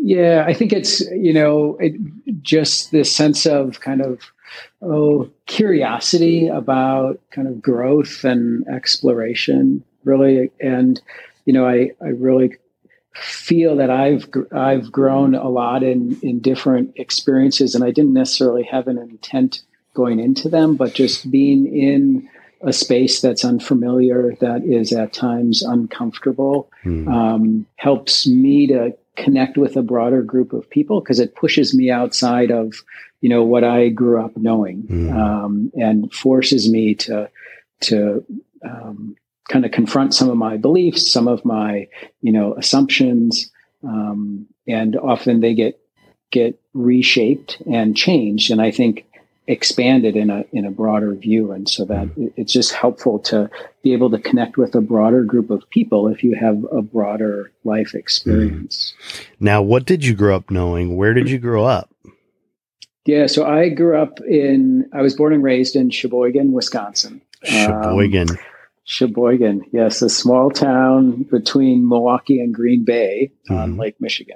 Yeah, I think it's, you know, it, just this sense of kind of, oh, curiosity about kind of growth and exploration, really. And, you know, I, I really feel that I've, I've grown a lot in, in different experiences, and I didn't necessarily have an intent going into them, but just being in a space that's unfamiliar, that is at times uncomfortable, mm. um, helps me to connect with a broader group of people, because it pushes me outside of, you know, what I grew up knowing, mm. um, and forces me to, to, um, kind of confront some of my beliefs, some of my, you know, assumptions. Um, and often they get, get reshaped and changed. And I think expanded in a, in a broader view. And so that mm. it's just helpful to be able to connect with a broader group of people if you have a broader life experience. Mm. Now, what did you grow up knowing? Where did you grow up? Yeah. So I grew up in, I was born and raised in Sheboygan, Wisconsin. Sheboygan. Um, Sheboygan. Yes. A small town between Milwaukee and Green Bay mm. on Lake Michigan.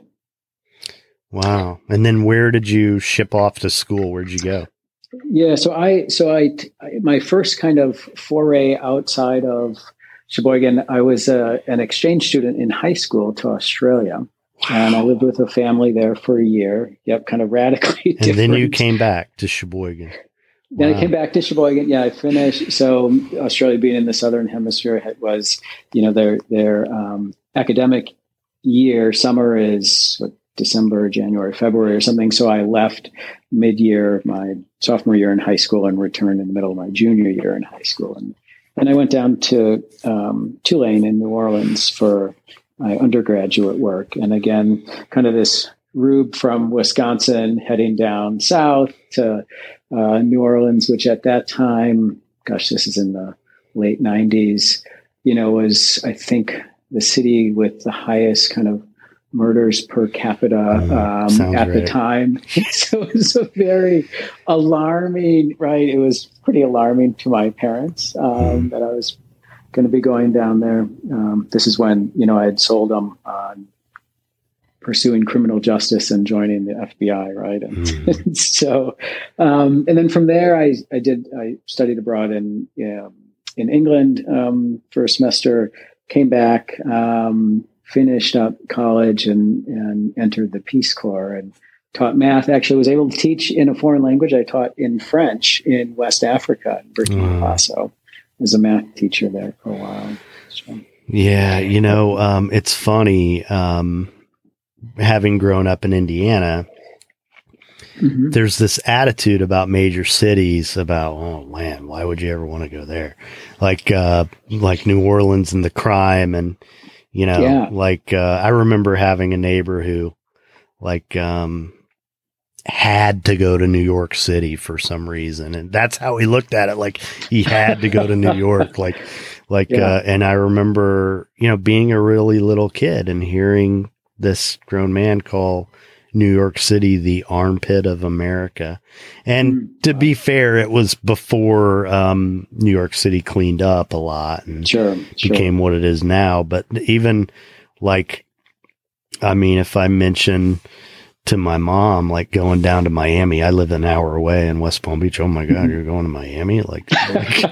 Wow. And then where did you ship off to school? Where'd you go? Yeah, so I, so I, my first kind of foray outside of Sheboygan, I was a, an exchange student in high school to Australia, wow. and I lived with a family there for a year. Yep, kind of radically and different. And then you came back to Sheboygan. Then wow. I came back to Sheboygan. Yeah, I finished. So Australia, being in the southern hemisphere, was, you know, their their um, academic year. Summer is what, December, January, February or something. So I left mid-year, my sophomore year in high school, and returned in the middle of my junior year in high school. And and I went down to um, Tulane in New Orleans for my undergraduate work. And again, kind of this rube from Wisconsin heading down south to uh, New Orleans, which at that time, gosh, this is in the late nineties, you know, was, I think, the city with the highest kind of murders per capita um, at right. the time. So it was a very alarming, right? It was pretty alarming to my parents um, mm. that I was going to be going down there. Um, this is when, you know, I had sold them on pursuing criminal justice and joining the F B I, right? And, mm. and so, um, and then from there, I, I did, I studied abroad in, you know, in England um, for a semester, came back, um, finished up college and, and entered the Peace Corps and taught math. Actually was able to teach in a foreign language. I taught in French in West Africa, in Burkina Faso, as a math teacher there for a while. So. Yeah. You know, um, it's funny, um, having grown up in Indiana, mm-hmm. there's this attitude about major cities about, oh man, why would you ever want to go there? Like, uh, like New Orleans and the crime and, You know, yeah. like, uh, I remember having a neighbor who like, um, had to go to New York City for some reason. And that's how he looked at it. Like he had to go to New York. Like, like, yeah. uh, and I remember, you know, being a really little kid and hearing this grown man call New York City the armpit of America. And mm, to wow. be fair, it was before um, New York City cleaned up a lot and sure, became sure. what it is now. But even like, I mean, if I mention to my mom, like going down to Miami, I live an hour away in West Palm Beach. Oh my God, you're going to Miami? Like, like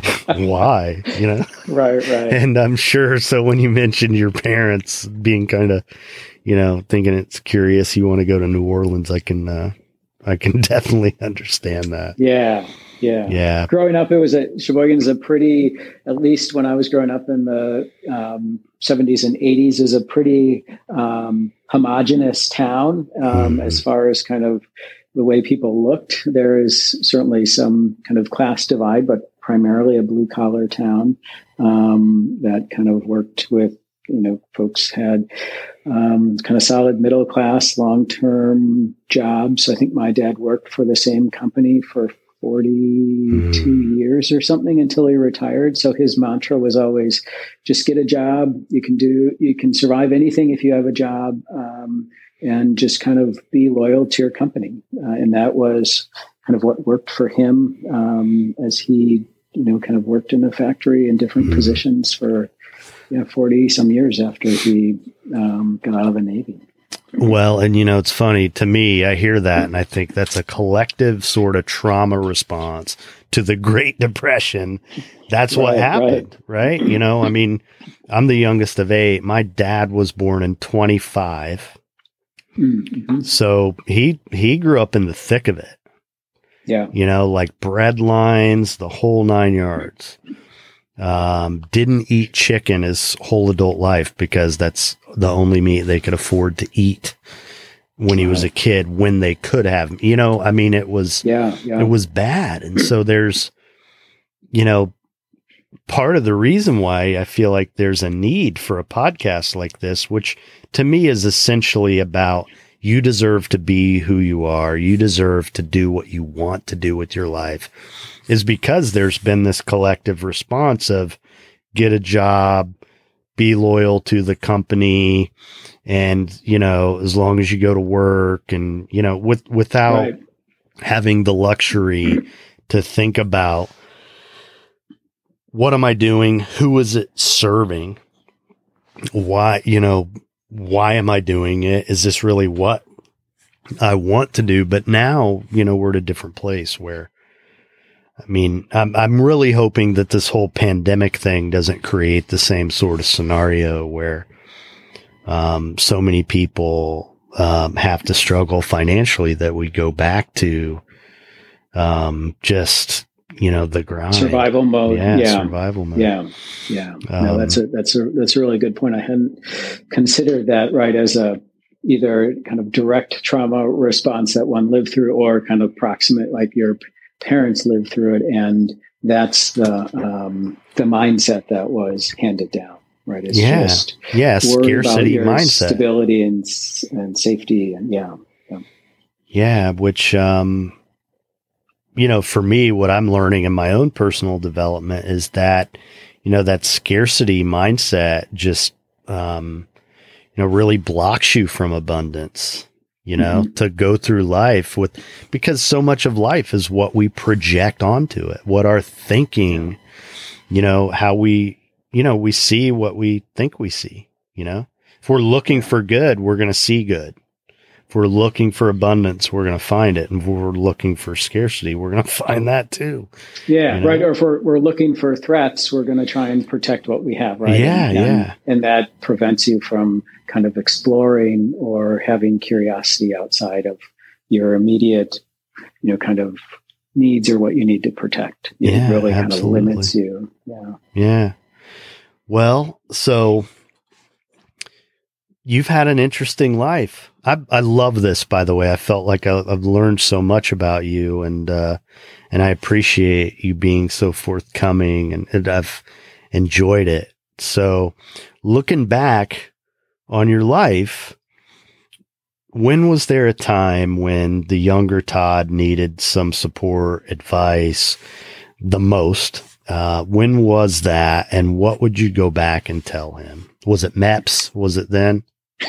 why, you know? Right, right. And I'm sure. So when you mentioned your parents being kind of, you know, thinking it's curious, you want to go to New Orleans, I can, uh, I can definitely understand that. Yeah. Yeah. Yeah. Growing up, it was a, Sheboygan's a pretty, at least when I was growing up in the um, seventies and eighties, is a pretty um, homogenous town um, mm. as far as kind of the way people looked. There is certainly some kind of class divide, but primarily a blue collar town um, that kind of worked with, you know, folks had um, kind of solid middle class, long-term jobs. I think my dad worked for the same company for forty-two mm. years or something until he retired. So his mantra was always just get a job. You can do, you can survive anything if you have a job, um, and just kind of be loyal to your company. Uh, and that was kind of what worked for him um, as he, you know, kind of worked in the factory in different mm. positions for, you know, forty some years after he um, got out of the Navy. Well, and you know, it's funny to me, I hear that and I think that's a collective sort of trauma response to the Great Depression. That's what Right, happened, right. right? You know, I mean, I'm the youngest of eight. My dad was born in twenty-five. Mm-hmm. So he, he grew up in the thick of it. Yeah. You know, like bread lines, the whole nine yards. Um, didn't eat chicken his whole adult life because that's the only meat they could afford to eat when he was a kid, when they could have, you know, I mean, it was, yeah, yeah. it was bad. And so there's, you know, part of the reason why I feel like there's a need for a podcast like this, which to me is essentially about you deserve to be who you are. You deserve to do what you want to do with your life, is because there's been this collective response of get a job, be loyal to the company. And, you know, as long as you go to work and, you know, with, without right. having the luxury to think about what am I doing? Who is it serving? Why, you know, why am I doing it? Is this really what I want to do? But now, you know, we're at a different place where, I mean, I'm, I'm really hoping that this whole pandemic thing doesn't create the same sort of scenario where, um, so many people, um, have to struggle financially, that we go back to, um, just, you know, the grind. Survival mode. Yeah. yeah. Survival mode. Yeah. Yeah. Um, no, that's a, that's a, that's a really good point. I hadn't considered that, right, as a, either kind of direct trauma response that one lived through, or kind of proximate, like your parents lived through it. And that's the, um, the mindset that was handed down, right? It's yeah. just yeah. Scarcity mindset, stability and, and safety. And yeah. Yeah. yeah which, um, you know, for me, what I'm learning in my own personal development is that, you know, that scarcity mindset just, um, you know, really blocks you from abundance, you know, mm-hmm. to go through life with, because so much of life is what we project onto it, what our thinking, you know, how we, you know, we see what we think we see, you know, if we're looking for good, we're going to see good. If we're looking for abundance, we're going to find it. And if we're looking for scarcity, we're going to find that too. Yeah, you know? right. Or if we're, we're looking for threats, we're going to try and protect what we have, right? Yeah, and, yeah. And, and that prevents you from kind of exploring or having curiosity outside of your immediate, you know, kind of needs or what you need to protect. It yeah, really absolutely. kind of limits you. Yeah. Yeah. Well, so you've had an interesting life. I, I love this, by the way. I felt like I, I've learned so much about you, and, uh, and I appreciate you being so forthcoming, and, and I've enjoyed it. So looking back on your life, when was there a time when the younger Todd needed some support, advice the most? Uh, when was that? And what would you go back and tell him? Was it M E P S? Was it then?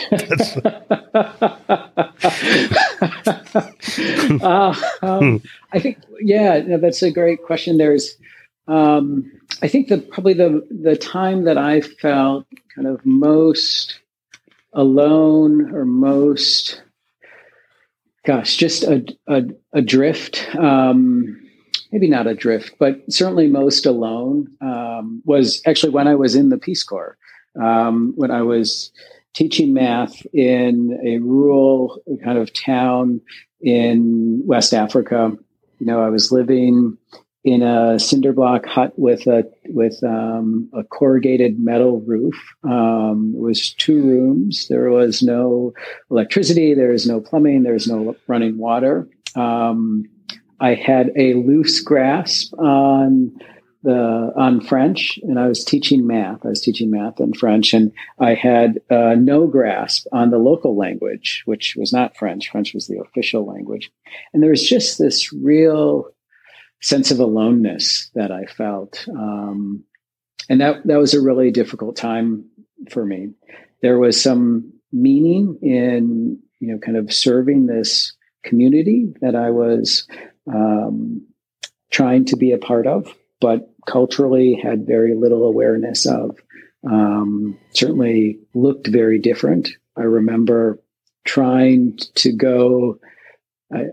uh, um, I think, yeah, no, that's a great question. There's, um, I think the probably the the time that I felt kind of most alone, or most, gosh, just a, a, adrift, um, maybe not adrift, but certainly most alone, um, was actually when I was in the Peace Corps, um, when I was teaching math in a rural kind of town in West Africa. You know, I was living in a cinder block hut with a with um, a corrugated metal roof. Um, it was two rooms. There was no electricity. There was no plumbing. There was no running water. Um, I had a loose grasp on the on French, and I was teaching math. I was teaching math and French, and I had uh, no grasp on the local language, which was not French. French was the official language. And there was just this real sense of aloneness that I felt. Um, and that, that was a really difficult time for me. There was some meaning in, you know, kind of serving this community that I was um, trying to be a part of, but culturally had very little awareness of. Um, certainly looked very different. I remember trying to go, I,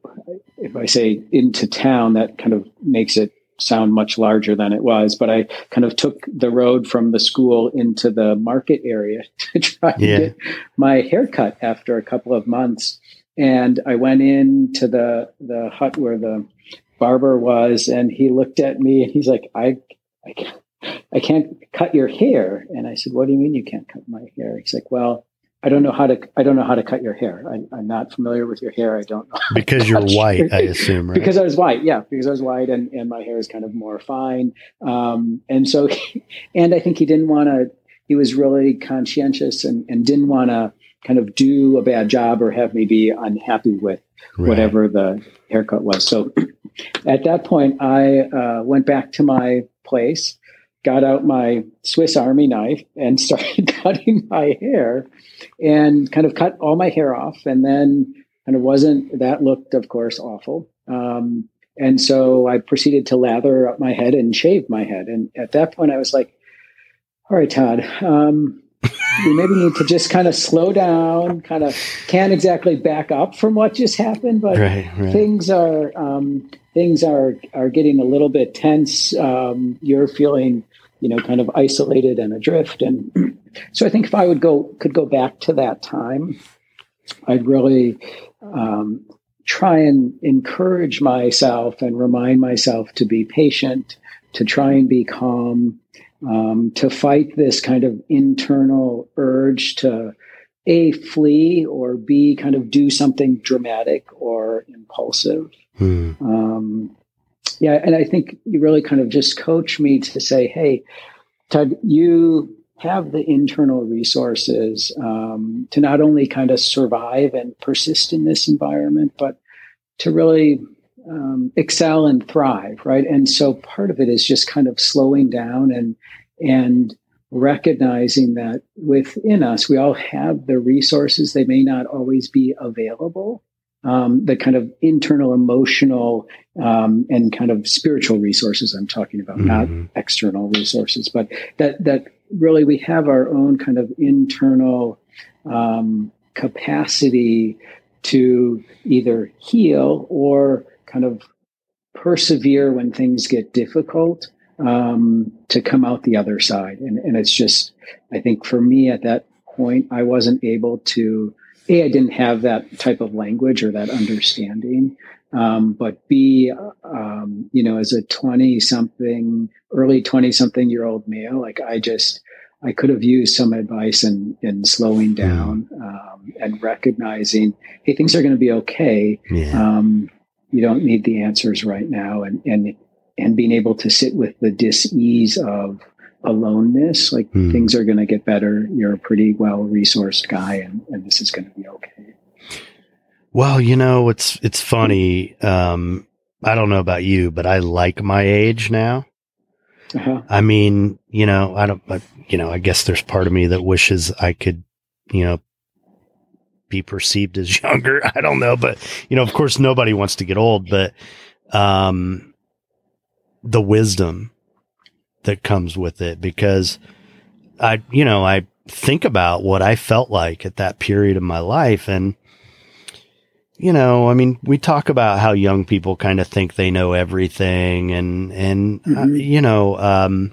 if I say into town, that kind of makes it sound much larger than it was, but I kind of took the road from the school into the market area to try yeah. to get my haircut after a couple of months. And I went into the, the hut where the barber was, and he looked at me and he's like, I, I can't, I can't cut your hair. And I said, what do you mean you can't cut my hair? He's like, well, I don't know how to, I don't know how to cut your hair. I, I'm not familiar with your hair. I don't know. Because you're white, I assume, right? Because I was white. Yeah. Because I was white and, and my hair is kind of more fine. Um, and so, he, and I think he didn't want to, he was really conscientious and, and didn't want to kind of do a bad job or have me be unhappy with right. whatever the haircut was. So at that point, I uh, went back to my place, got out my Swiss Army knife and started cutting my hair and kind of cut all my hair off. And then kind of wasn't, that looked, of course, awful. Um, and so I proceeded to lather up my head and shave my head. And at that point I was like, all right, Todd, um, we maybe need to just kind of slow down, kind of can't exactly back up from what just happened, but right, right. things are, um, things are, are getting a little bit tense. Um, you're feeling, you know, kind of isolated and adrift. And so I think if I would go, could go back to that time, I'd really, um, try and encourage myself and remind myself to be patient, to try and be calm, um, to fight this kind of internal urge to A, flee, or B, kind of do something dramatic or impulsive. Hmm. Um, yeah, and I think you really kind of just coach me to say, hey, Todd, you have the internal resources um, to not only kind of survive and persist in this environment, but to really um, excel and thrive, right? And so part of it is just kind of slowing down and and recognizing that within us, we all have the resources. They may not always be available. Um, the kind of internal, emotional, um, and kind of spiritual resources I'm talking about, mm-hmm. not external resources, but that that really we have our own kind of internal um, capacity to either heal or kind of persevere when things get difficult, um, to come out the other side. And, and it's just, I think for me at that point, I wasn't able to, A, I didn't have that type of language or that understanding. Um, but B, um, you know, as a twenty something, early twenty something year old male, like I just, I could have used some advice in, in slowing down, um, and recognizing, hey, things are going to be okay. Yeah. Um, you don't need the answers right now. And, and, and being able to sit with the dis-ease of aloneness, like mm. things are going to get better. You're a pretty well-resourced guy and, and this is going to be okay. Well, you know, it's, it's funny. Um, I don't know about you, but I like my age now. Uh-huh. I mean, you know, I don't, I, you know, I guess there's part of me that wishes I could, you know, be perceived as younger. I don't know, but you know, of course nobody wants to get old, but, um, the wisdom that comes with it, because I, you know, I think about what I felt like at that period of my life. And, you know, I mean, we talk about how young people kind of think they know everything and, and, mm-hmm. uh, you know, um,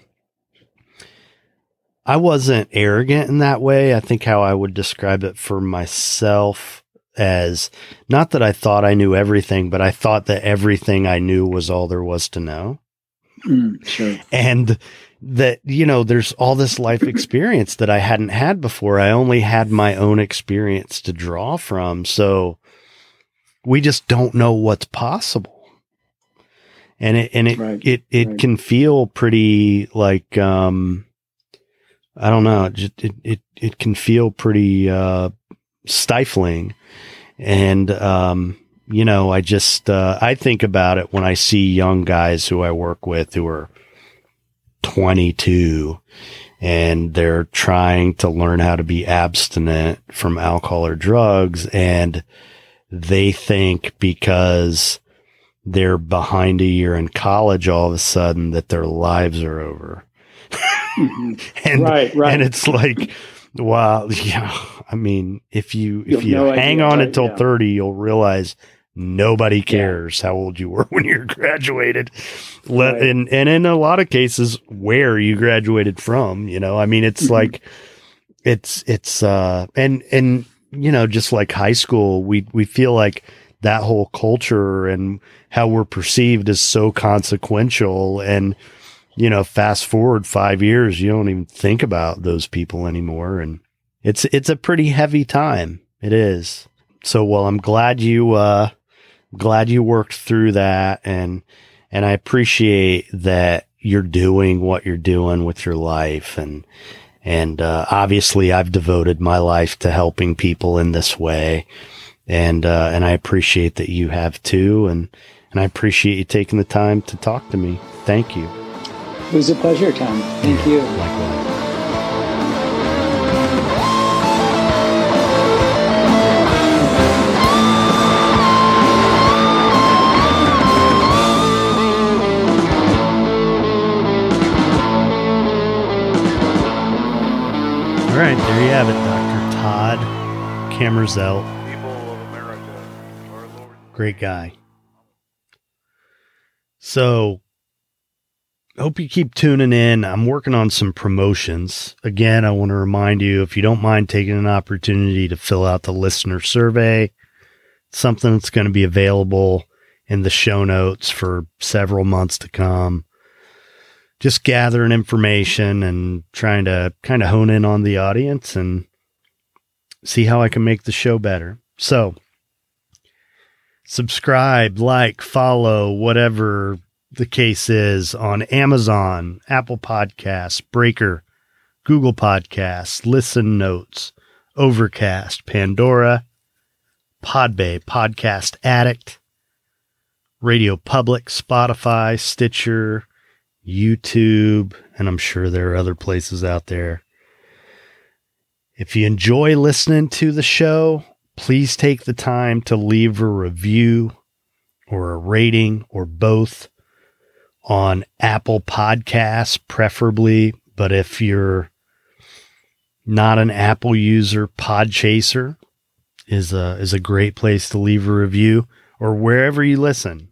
I wasn't arrogant in that way. I think how I would describe it for myself as not that I thought I knew everything, but I thought that everything I knew was all there was to know. Mm, sure. And that, you know, there's all this life experience that I hadn't had before. I only had my own experience to draw from. So we just don't know what's possible. And it, and it, right, it, it right. can feel pretty like, um, I don't know, it, just, it, it, it can feel pretty, uh, stifling. And, um, you know, I just, uh, I think about it when I see young guys who I work with who are twenty-two and they're trying to learn how to be abstinent from alcohol or drugs. And they think because they're behind a year in college, all of a sudden that their lives are over. Mm-hmm. and, right, right. and it's like, Well, yeah. I mean, if you if You you have no hang idea, on right? until Yeah. thirty, you'll realize nobody cares how old you were when you graduated. Let, Right. and and in a lot of cases, where you graduated from. You know, I mean, it's Mhm. like it's it's uh and and you know, just like high school, we we feel like that whole culture and how we're perceived is so consequential. And you know, fast forward five years, you don't even think about those people anymore. And it's, it's a pretty heavy time. It is. So, well, I'm glad you, uh, glad you worked through that. And, and I appreciate that you're doing what you're doing with your life. And, and, uh, obviously I've devoted my life to helping people in this way. And, uh, and I appreciate that you have too. And, and I appreciate you taking the time to talk to me. Thank you. It was a pleasure, Tom. Thank Yeah, you. Likewise. All right, there you have it, Doctor Todd Kammerzelt. People of America, our Lord. Great guy. So, hope you keep tuning in. I'm working on some promotions. Again, I want to remind you, if you don't mind taking an opportunity to fill out the listener survey, it's something that's going to be available in the show notes for several months to come. Just gathering information and trying to kind of hone in on the audience and see how I can make the show better. So, subscribe, like, follow, whatever the case is, on Amazon, Apple Podcasts, Breaker, Google Podcasts, Listen Notes, Overcast, Pandora, Podbay, Podcast Addict, Radio Public, Spotify, Stitcher, YouTube, and I'm sure there are other places out there. If you enjoy listening to the show, please take the time to leave a review or a rating or both on Apple Podcasts, preferably. But if you're not an Apple user, Podchaser is a, is a great place to leave a review, or wherever you listen.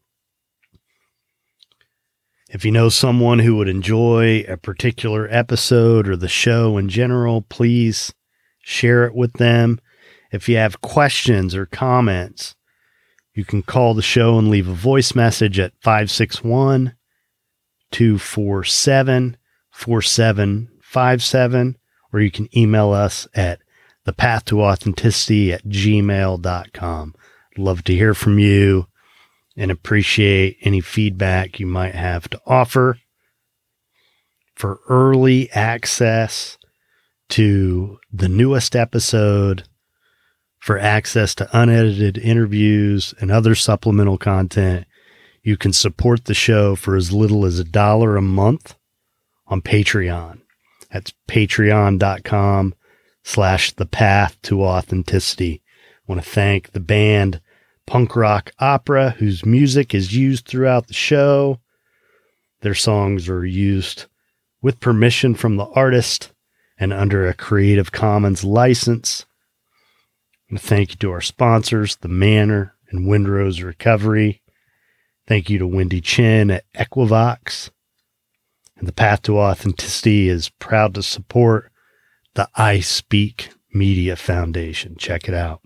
If you know someone who would enjoy a particular episode or the show in general, please share it with them. If you have questions or comments, you can call the show and leave a voice message at five six one, two four seven, four seven five seven, or you can email us at the path to authenticity at gmail dot com. Love to hear from you and appreciate any feedback you might have to offer. For early access to the newest episode, for access to unedited interviews and other supplemental content, you can support the show for as little as a dollar a month on Patreon. That's patreon.com slash the path to authenticity. I want to thank the band Punk Rock Opera, whose music is used throughout the show. Their songs are used with permission from the artist and under a Creative Commons license. And thank you to our sponsors, The Manor and Windrose Recovery. Thank you to Wendy Chin at Equivox. And the Path to Authenticity is proud to support the I Speak Media Foundation. Check it out.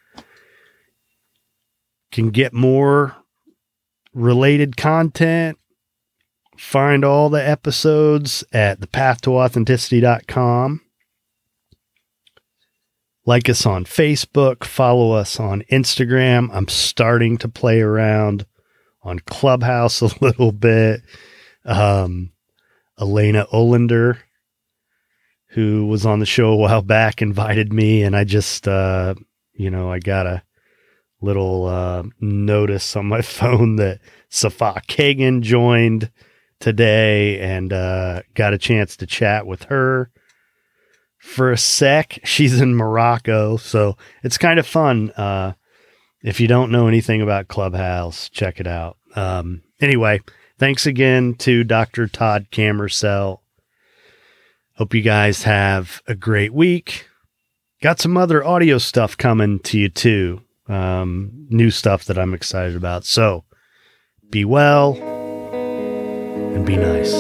Can get more related content. Find all the episodes at the path to authenticity dot com. Like us on Facebook. Follow us on Instagram. I'm starting to play around on Clubhouse a little bit. Um, Elena Olander, who was on the show a while back, invited me, and I just, uh, you know, I got a little uh, notice on my phone that Safa Kagan joined today, and uh, got a chance to chat with her for a sec. She's in Morocco, so it's kind of fun. Uh, if you don't know anything about Clubhouse, check it out. Um, anyway, thanks again to Doctor Todd Kammerzelt. Hope you guys have a great week. Got some other audio stuff coming to you too. Um, new stuff that I'm excited about. So be well and be nice.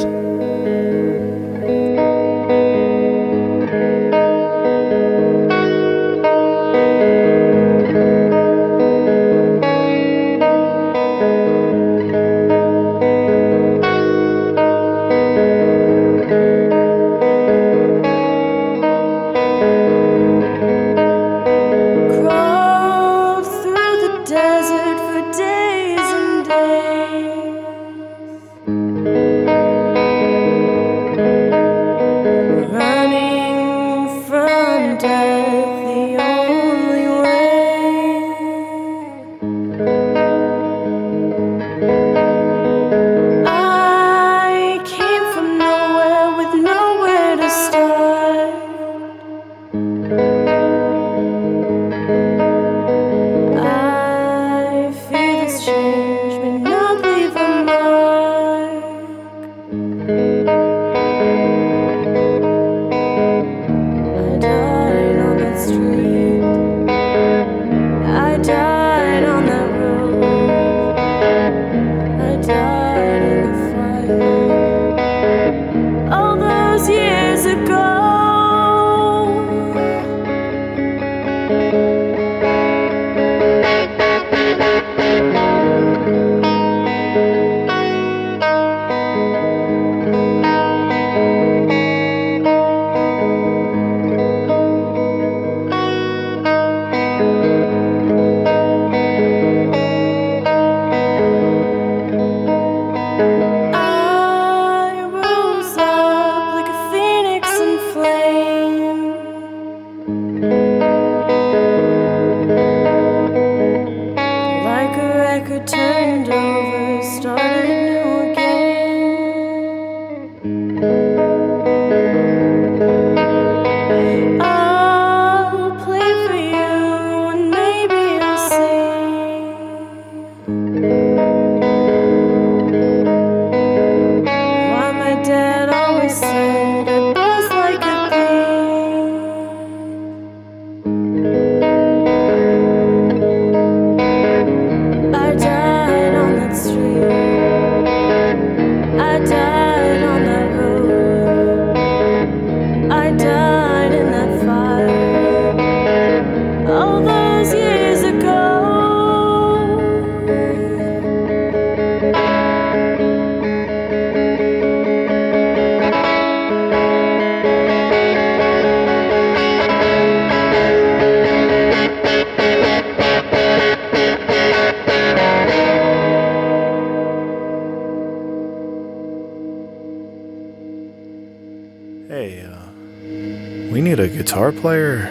Guitar player.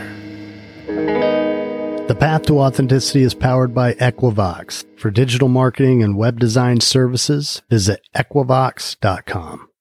The Path to Authenticity is powered by Equivox. For digital marketing and web design services, visit equivox dot com.